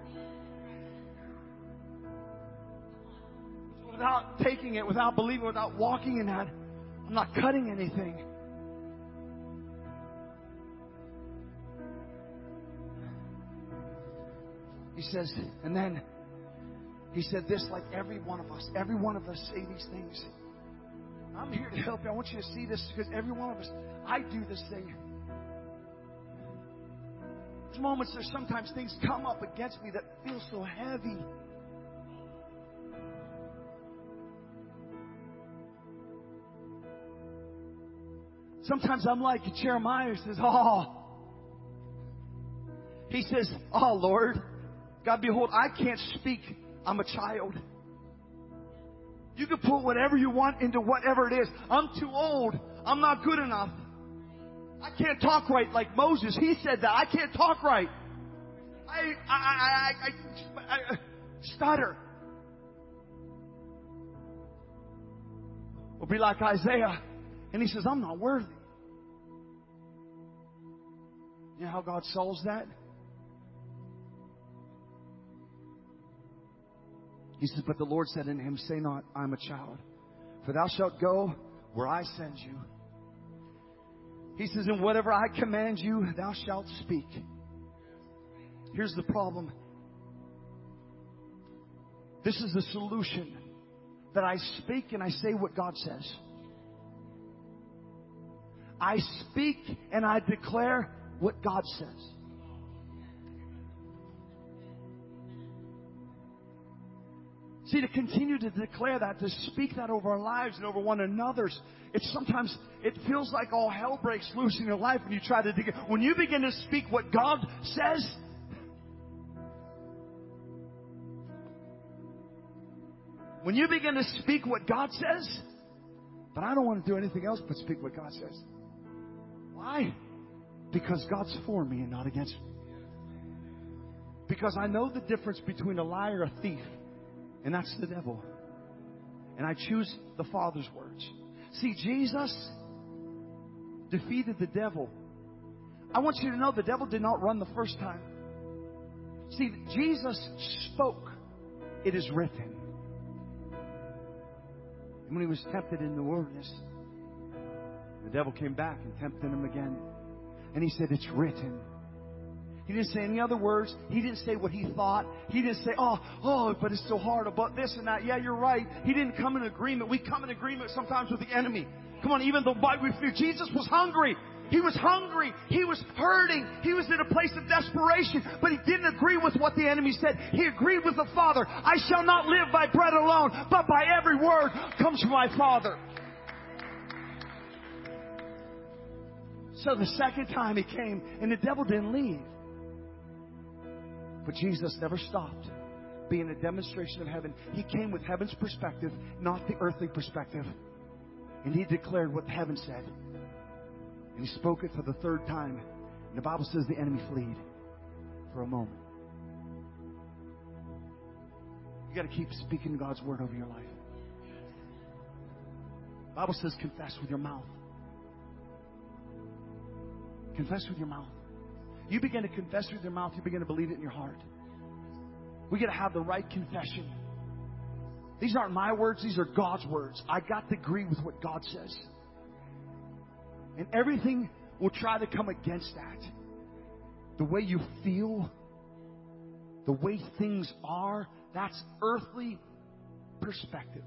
So without taking it, without believing, without walking in that, I'm not cutting anything. He says, and then He said this, like every one of us say these things. I'm here to help you. I want you to see this because every one of us, I do this thing. There's moments, there's sometimes things come up against me that feel so heavy. Sometimes I'm like Jeremiah, who says, he says, oh Lord, God, behold, I can't speak. I'm a child. You can put whatever you want into whatever it is. I'm too old. I'm not good enough. I can't talk right like Moses. He said that. I can't talk right. I stutter. We'll be like Isaiah. And he says, I'm not worthy. You know how God solves that? He says, but the Lord said unto him, say not, I'm a child. For thou shalt go where I send you. He says, and whatever I command you, thou shalt speak. Here's the problem. This is the solution. That I speak and I say what God says. I speak and I declare what God says. See, to continue to declare that, to speak that over our lives and over one another's, sometimes it feels like all hell breaks loose in your life when you try to dig it. When you begin to speak what God says, when you begin to speak what God says, but I don't want to do anything else but speak what God says. Why? Because God's for me and not against me. Because I know the difference between a liar and a thief. And that's the devil. And I choose the Father's words. See, Jesus defeated the devil. I want you to know the devil did not run the first time. See, Jesus spoke, it is written. And when he was tempted in the wilderness, the devil came back and tempted him again. And he said, it's written. He didn't say any other words. He didn't say what he thought. He didn't say, but it's so hard about this and that. Yeah, you're right. He didn't come in agreement. We come in agreement sometimes with the enemy. Come on, even though we fear. Jesus was hungry. He was hungry. He was hurting. He was in a place of desperation. But he didn't agree with what the enemy said. He agreed with the Father. I shall not live by bread alone, but by every word comes from my Father. So the second time he came, and the devil didn't leave. But Jesus never stopped being a demonstration of heaven. He came with heaven's perspective, not the earthly perspective. And he declared what heaven said. And he spoke it for the third time. And the Bible says the enemy fled for a moment. You got to keep speaking God's word over your life. The Bible says confess with your mouth. Confess with your mouth. You begin to confess with your mouth, you begin to believe it in your heart. We got to have the right confession. These aren't my words, these are God's words. I got to agree with what God says. And everything will try to come against that. The way you feel, the way things are, that's earthly perspective.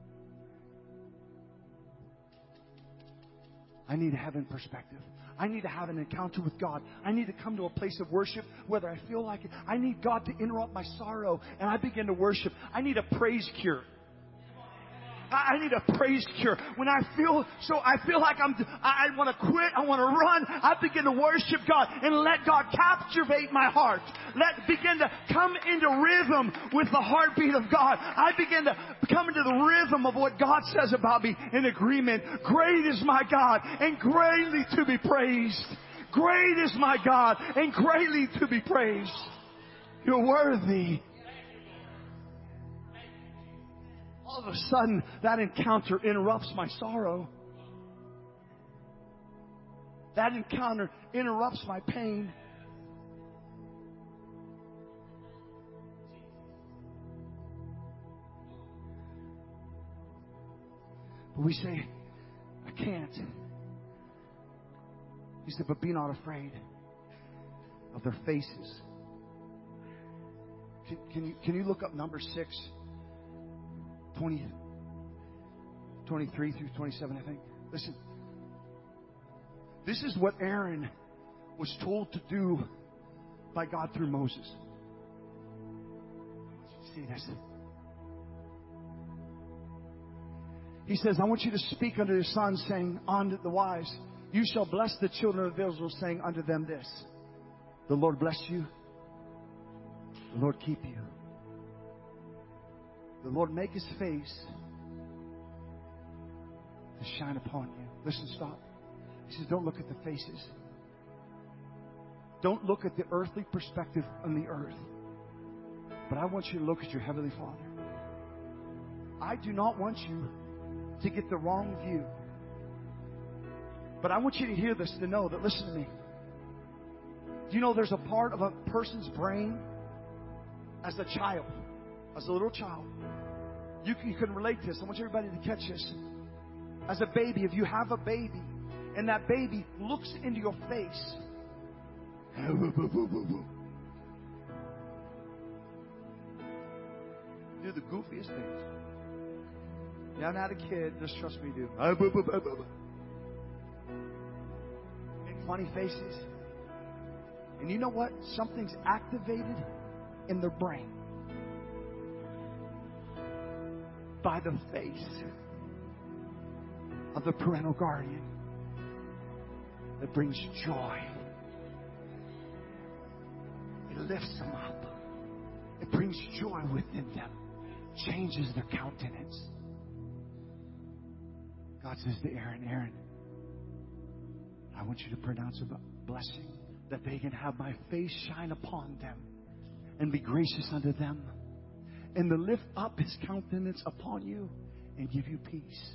I need a heaven perspective. I need to have an encounter with God. I need to come to a place of worship, whether I feel like it. I need God to interrupt my sorrow, and I begin to worship. I need a praise cure. I need a praise cure. When I feel like I want to quit, I want to run, I begin to worship God and let God captivate my heart. Begin to come into rhythm with the heartbeat of God. I begin to come into the rhythm of what God says about me in agreement. Great is my God and greatly to be praised. Great is my God and greatly to be praised. You're worthy. All of a sudden, that encounter interrupts my sorrow. That encounter interrupts my pain. But we say, I can't. He said, but be not afraid of their faces. Can you look up number 6? 23 through 27, I think. Listen. This is what Aaron was told to do by God through Moses. See this? He says, I want you to speak unto your sons, saying unto the wives, you shall bless the children of Israel, saying unto them this. The Lord bless you. The Lord keep you. The Lord make His face to shine upon you. Listen, stop. He says, don't look at the faces. Don't look at the earthly perspective on the earth. But I want you to look at your Heavenly Father. I do not want you to get the wrong view. But I want you to hear this, to know that, listen to me. Do you know there's a part of a person's brain as a child, as a little child? You can relate to this. I want everybody to catch this. As a baby, if you have a baby, and that baby looks into your face, do the goofiest things. You haven't had a kid, just trust me, do. Make funny faces. And you know what? Something's activated in their brain by the face of the parental guardian that brings joy. It lifts them up. It brings joy within them. Changes their countenance. God says to Aaron, Aaron, I want you to pronounce a blessing that they can have my face shine upon them and be gracious unto them, and to lift up His countenance upon you and give you peace,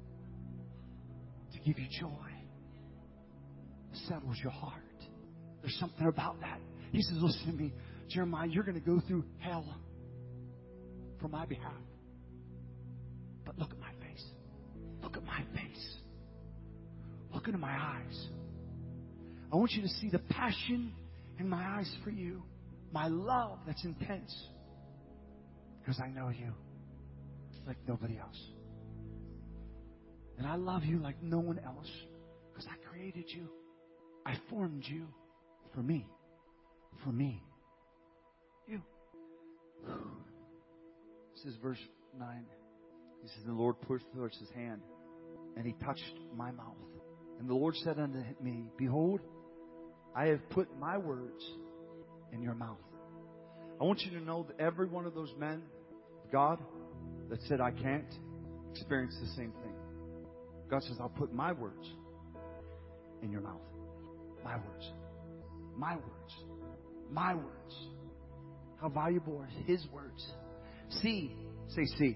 to give you joy. It settles your heart. There's something about that. He says, listen to me, Jeremiah, you're going to go through hell for my behalf. But look at my face. Look at my face. Look into my eyes. I want you to see the passion in my eyes for you. My love that's intense. Because I know you like nobody else. And I love you like no one else. Because I created you. I formed you for me. For me. You. This is verse 9. He says, the Lord pushed forth His hand, and He touched my mouth. And the Lord said unto me, behold, I have put my words in your mouth. I want you to know that every one of those men of God that said I can't experience the same thing. God says, I'll put my words in your mouth. My words. My words. My words. How valuable are His words? See. Say see.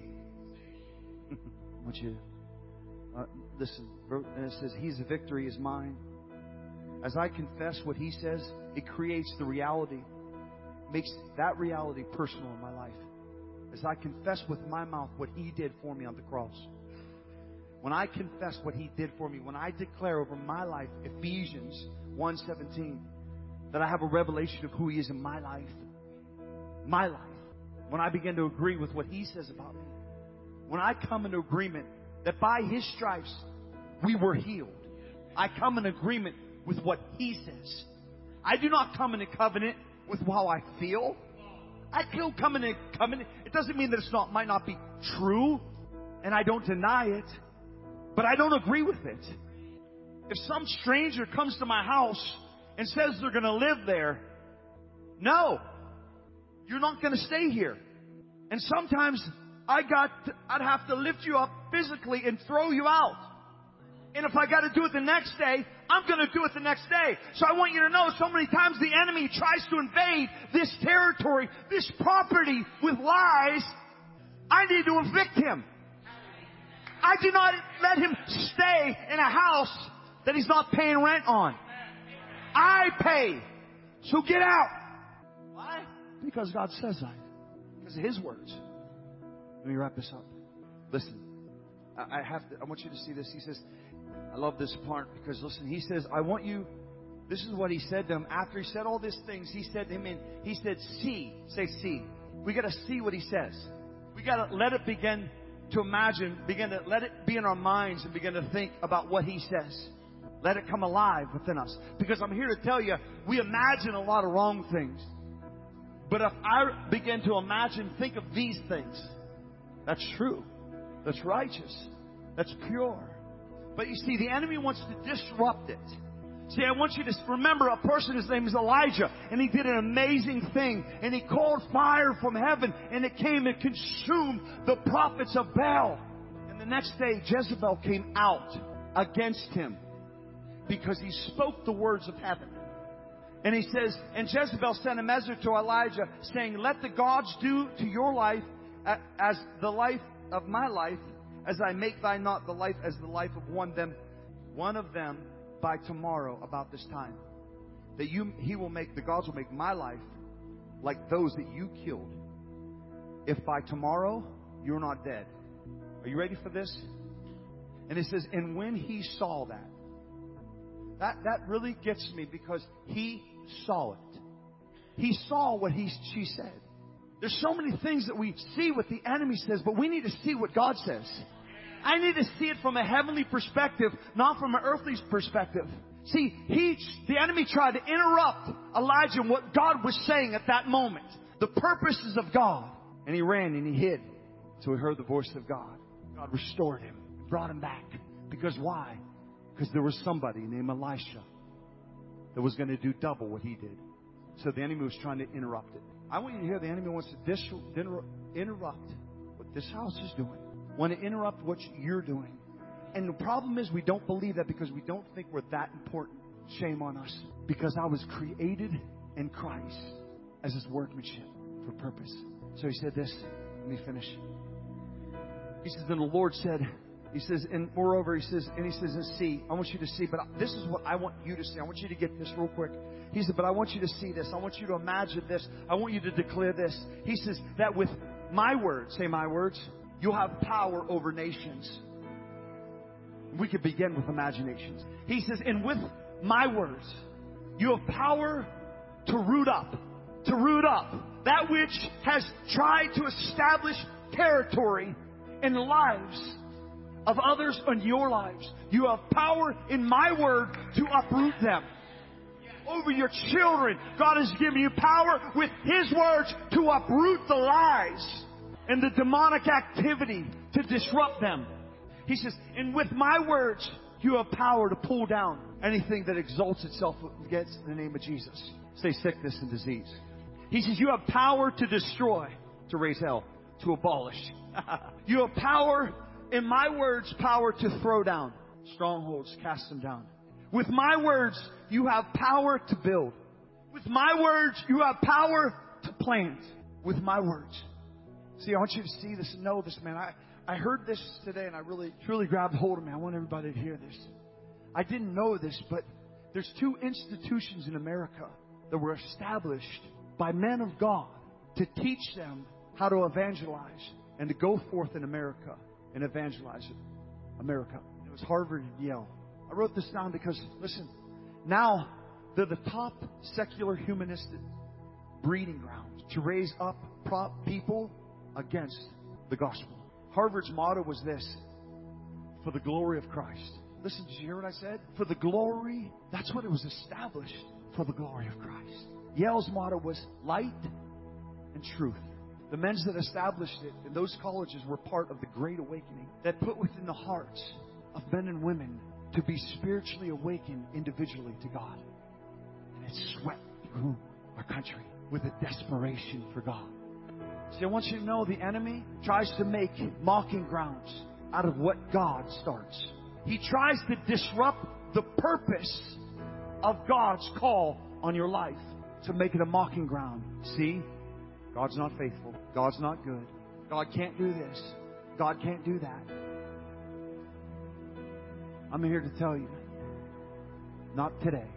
I want you to listen. And it says, His victory is mine. As I confess what He says, it creates the reality. Makes that reality personal in my life. As I confess with my mouth what He did for me on the cross. When I confess what He did for me, when I declare over my life, Ephesians 1:17, that I have a revelation of who He is in my life. My life. When I begin to agree with what He says about me. When I come into agreement that by His stripes we were healed. I come in agreement with what He says. I do not come into covenant with how I feel. I still come into covenant. It doesn't mean that it might not be true, and I don't deny it, but I don't agree with it. If some stranger comes to my house and says they're going to live there, no, you're not going to stay here. And sometimes I'd have to lift you up physically and throw you out. And if I got to do it the next day, I'm going to do it the next day. So I want you to know, so many times the enemy tries to invade this territory, this property with lies. I need to evict him. I do not let him stay in a house that he's not paying rent on. I pay. So get out. Why? Because God says that. Because of His words. Let me wrap this up. Listen. I want you to see this. He says, I love this part because listen, He says, I want you, this is what He said to him. After He said all these things, He said to him, He said, see. Say see. We got to see what He says. We got to let it begin to imagine, begin to let it be in our minds and begin to think about what He says. Let it come alive within us. Because I'm here to tell you, we imagine a lot of wrong things. But if I begin to imagine, think of these things, that's true. That's righteous. That's pure. But you see, the enemy wants to disrupt it. See, I want you to remember a person, his name is Elijah, and he did an amazing thing. And he called fire from heaven, and it came and consumed the prophets of Baal. And the next day, Jezebel came out against him because he spoke the words of heaven. And he says, and Jezebel sent a message to Elijah saying, let the gods do to your life as the life of my life, as I make thy not the life as the life of one of them by tomorrow about this time. That the gods will make my life like those that you killed. If by tomorrow you're not dead. Are you ready for this? And it says, and when he saw that really gets me, because he saw it. He saw what she said. There's so many things that we see what the enemy says, but we need to see what God says. I need to see it from a heavenly perspective, not from an earthly perspective. See, the enemy tried to interrupt Elijah and what God was saying at that moment. The purposes of God. And he ran and he hid. So he heard the voice of God. God restored him, brought him back. Because why? Because there was somebody named Elisha that was going to do double what he did. So the enemy was trying to interrupt it. I want you to hear the enemy wants to interrupt what this house is doing. Want to interrupt what you're doing. And the problem is we don't believe that because we don't think we're that important. Shame on us. Because I was created in Christ as His workmanship for purpose. So he said this. Let me finish. He says, then the Lord said, He says, and moreover, He says, and see, I want you to see, but this is what I want you to see. I want you to get this real quick. He said, but I want you to see this. I want you to imagine this. I want you to declare this. He says that with my words, say my words, you'll have power over nations. We could begin with imaginations. He says, and with my words, you have power to root up that which has tried to establish territory in the lives of others and your lives. You have power in my word to uproot them. Over your children, God has given you power with His words to uproot the lies and the demonic activity to disrupt them. He says, and with my words, you have power to pull down anything that exalts itself against the name of Jesus. Say sickness and disease. He says, you have power to destroy, to raise hell, to abolish. You have power, in my words, power to throw down strongholds, cast them down. With my words, you have power to build. With my words, you have power to plant. With my words. See, I want you to see this and know this, man. I heard this today and I truly grabbed hold of me. I want everybody to hear this. I didn't know this, but there's 2 institutions in America that were established by men of God to teach them how to evangelize and to go forth in America and evangelize America. It was Harvard and Yale. I wrote this down because, listen, now they're the top secular humanistic breeding grounds to raise up people against the gospel. Harvard's motto was this: for the glory of Christ. Listen, did you hear what I said? For the glory, that's what it was established, for the glory of Christ. Yale's motto was light and truth. The men that established it in those colleges were part of the Great Awakening that put within the hearts of men and women to be spiritually awakened individually to God. And it swept through our country with a desperation for God. See, I want you to know the enemy tries to make mocking grounds out of what God starts. He tries to disrupt the purpose of God's call on your life to make it a mocking ground. See, God's not faithful. God's not good. God can't do this. God can't do that. I'm here to tell you, not today.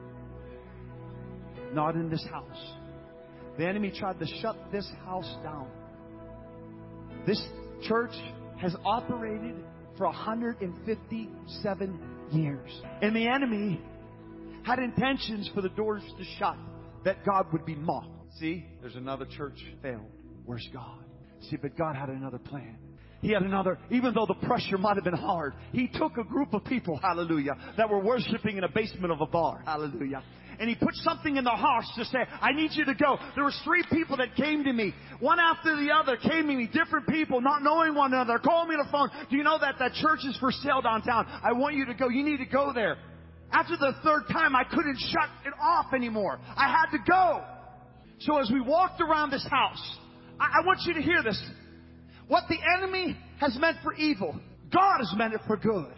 Not in this house. The enemy tried to shut this house down. This church has operated for 157 years. And the enemy had intentions for the doors to shut, that God would be mocked. See, there's another church failed. Where's God? See, but God had another plan. He had another, even though the pressure might have been hard, he took a group of people, hallelujah, that were worshiping in a basement of a bar, hallelujah. And he put something in their hearts to say, I need you to go. There was 3 people that came to me. One after the other came to me, different people, not knowing one another, calling me on the phone. Do you know that church is for sale downtown? I want you to go. You need to go there. After the 3rd time, I couldn't shut it off anymore. I had to go. So as we walked around this house, I want you to hear this. What the enemy has meant for evil, God has meant it for good.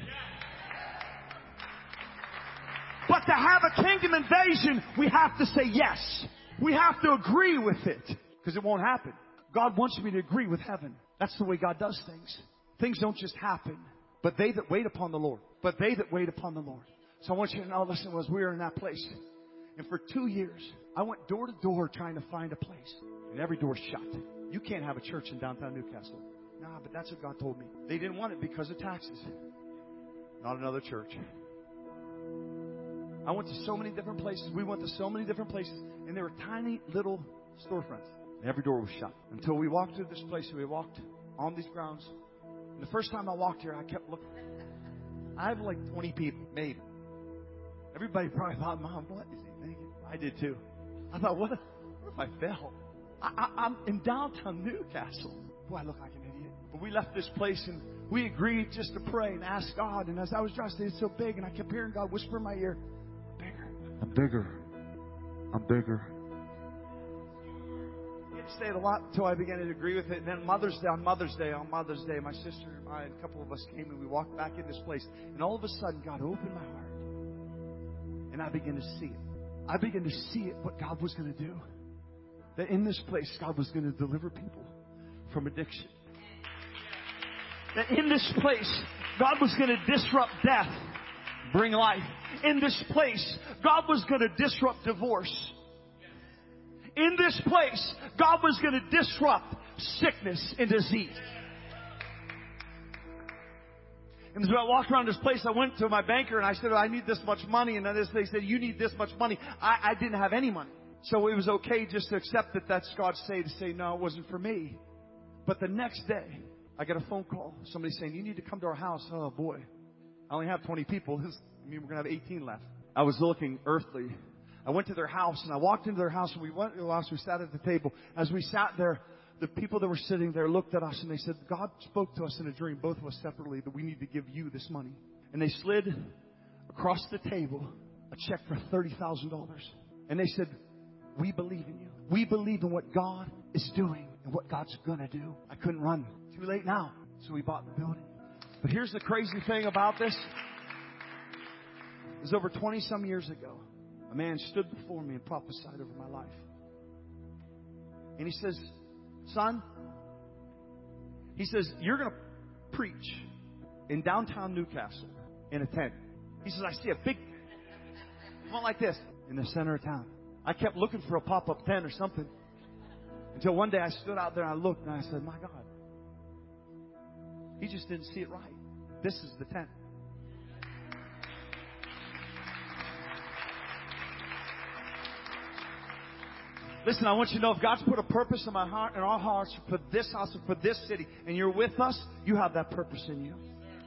But to have a kingdom invasion, we have to say yes. We have to agree with it, because it won't happen. God wants me to agree with heaven. That's the way God does things. Things don't just happen, but they that wait upon the Lord. But they that wait upon the Lord. So I want you to know, listen, as we were in that place, and for 2 years, I went door to door trying to find a place, and every door's shut. You can't have a church in downtown Newcastle. Nah, but that's what God told me. They didn't want it because of taxes. Not another church. I went to so many different places. We went to so many different places. And there were tiny little storefronts. And every door was shut. Until we walked through this place. We walked on these grounds. And the first time I walked here, I kept looking. I have like 20 people, maybe. Everybody probably thought, Mom, what is he thinking? I did too. I thought, what if I fell? I'm in downtown Newcastle. Boy, I look like an idiot. But we left this place and we agreed just to pray and ask God. And as I was dressed, it's so big. And I kept hearing God whisper in my ear, I'm bigger. I'm bigger. I didn't say it a lot until I began to agree with it. And then on Mother's Day, my sister and I and a couple of us came and we walked back in this place. And all of a sudden, God opened my heart. And I began to see it. I began to see it, what God was going to do. That in this place, God was going to deliver people from addiction. That in this place, God was going to disrupt death, bring life. In this place, God was going to disrupt divorce. In this place, God was going to disrupt sickness and disease. And as I walked around this place, I went to my banker and I said, I need this much money. And they said, you need this much money. I didn't have any money. So it was okay just to accept that that's God's say to say, no, it wasn't for me. But the next day, I got a phone call. Somebody saying, you need to come to our house. Oh, boy. I only have 20 people. We're going to have 18 left. I was looking earthly. I went to their house, and I walked into their house, and we went to the house. We sat at the table. As we sat there, the people that were sitting there looked at us, and they said, God spoke to us in a dream, both of us separately, that we need to give you this money. And they slid across the table a check for $30,000. And they said, we believe in you. We believe in what God is doing and what God's going to do. I couldn't run. Too late now. So we bought the building. But here's the crazy thing about this. It was over 20-some years ago. A man stood before me and prophesied over my life. And he says, son, he says, you're going to preach in downtown Newcastle in a tent. He says, I see a big one like this in the center of town. I kept looking for a pop-up tent or something until one day I stood out there and I looked and I said, my God, he just didn't see it right. This is the tent. Listen, I want you to know if God's put a purpose in my heart and our hearts for this house and for this city, and you're with us, you have that purpose in you.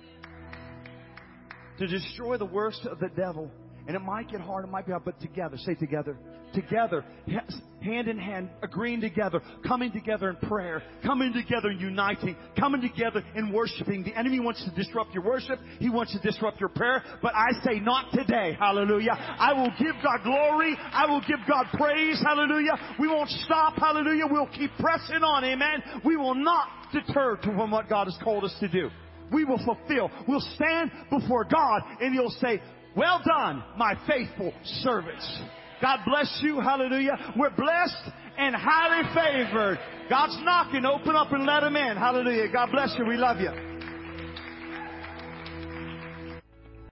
To destroy the works of the devil. And it might get hard, it might be hard, but together, say together. Together, hand in hand, agreeing together, coming together in prayer, coming together and uniting, coming together in worshiping. The enemy wants to disrupt your worship. He wants to disrupt your prayer. But I say not today. Hallelujah. I will give God glory. I will give God praise. Hallelujah. We won't stop. Hallelujah. We'll keep pressing on. Amen. We will not deter from what God has called us to do. We will fulfill. We'll stand before God and He'll say, well done, my faithful servants. God bless you. Hallelujah. We're blessed and highly favored. God's knocking. Open up and let Him in. Hallelujah. God bless you. We love you.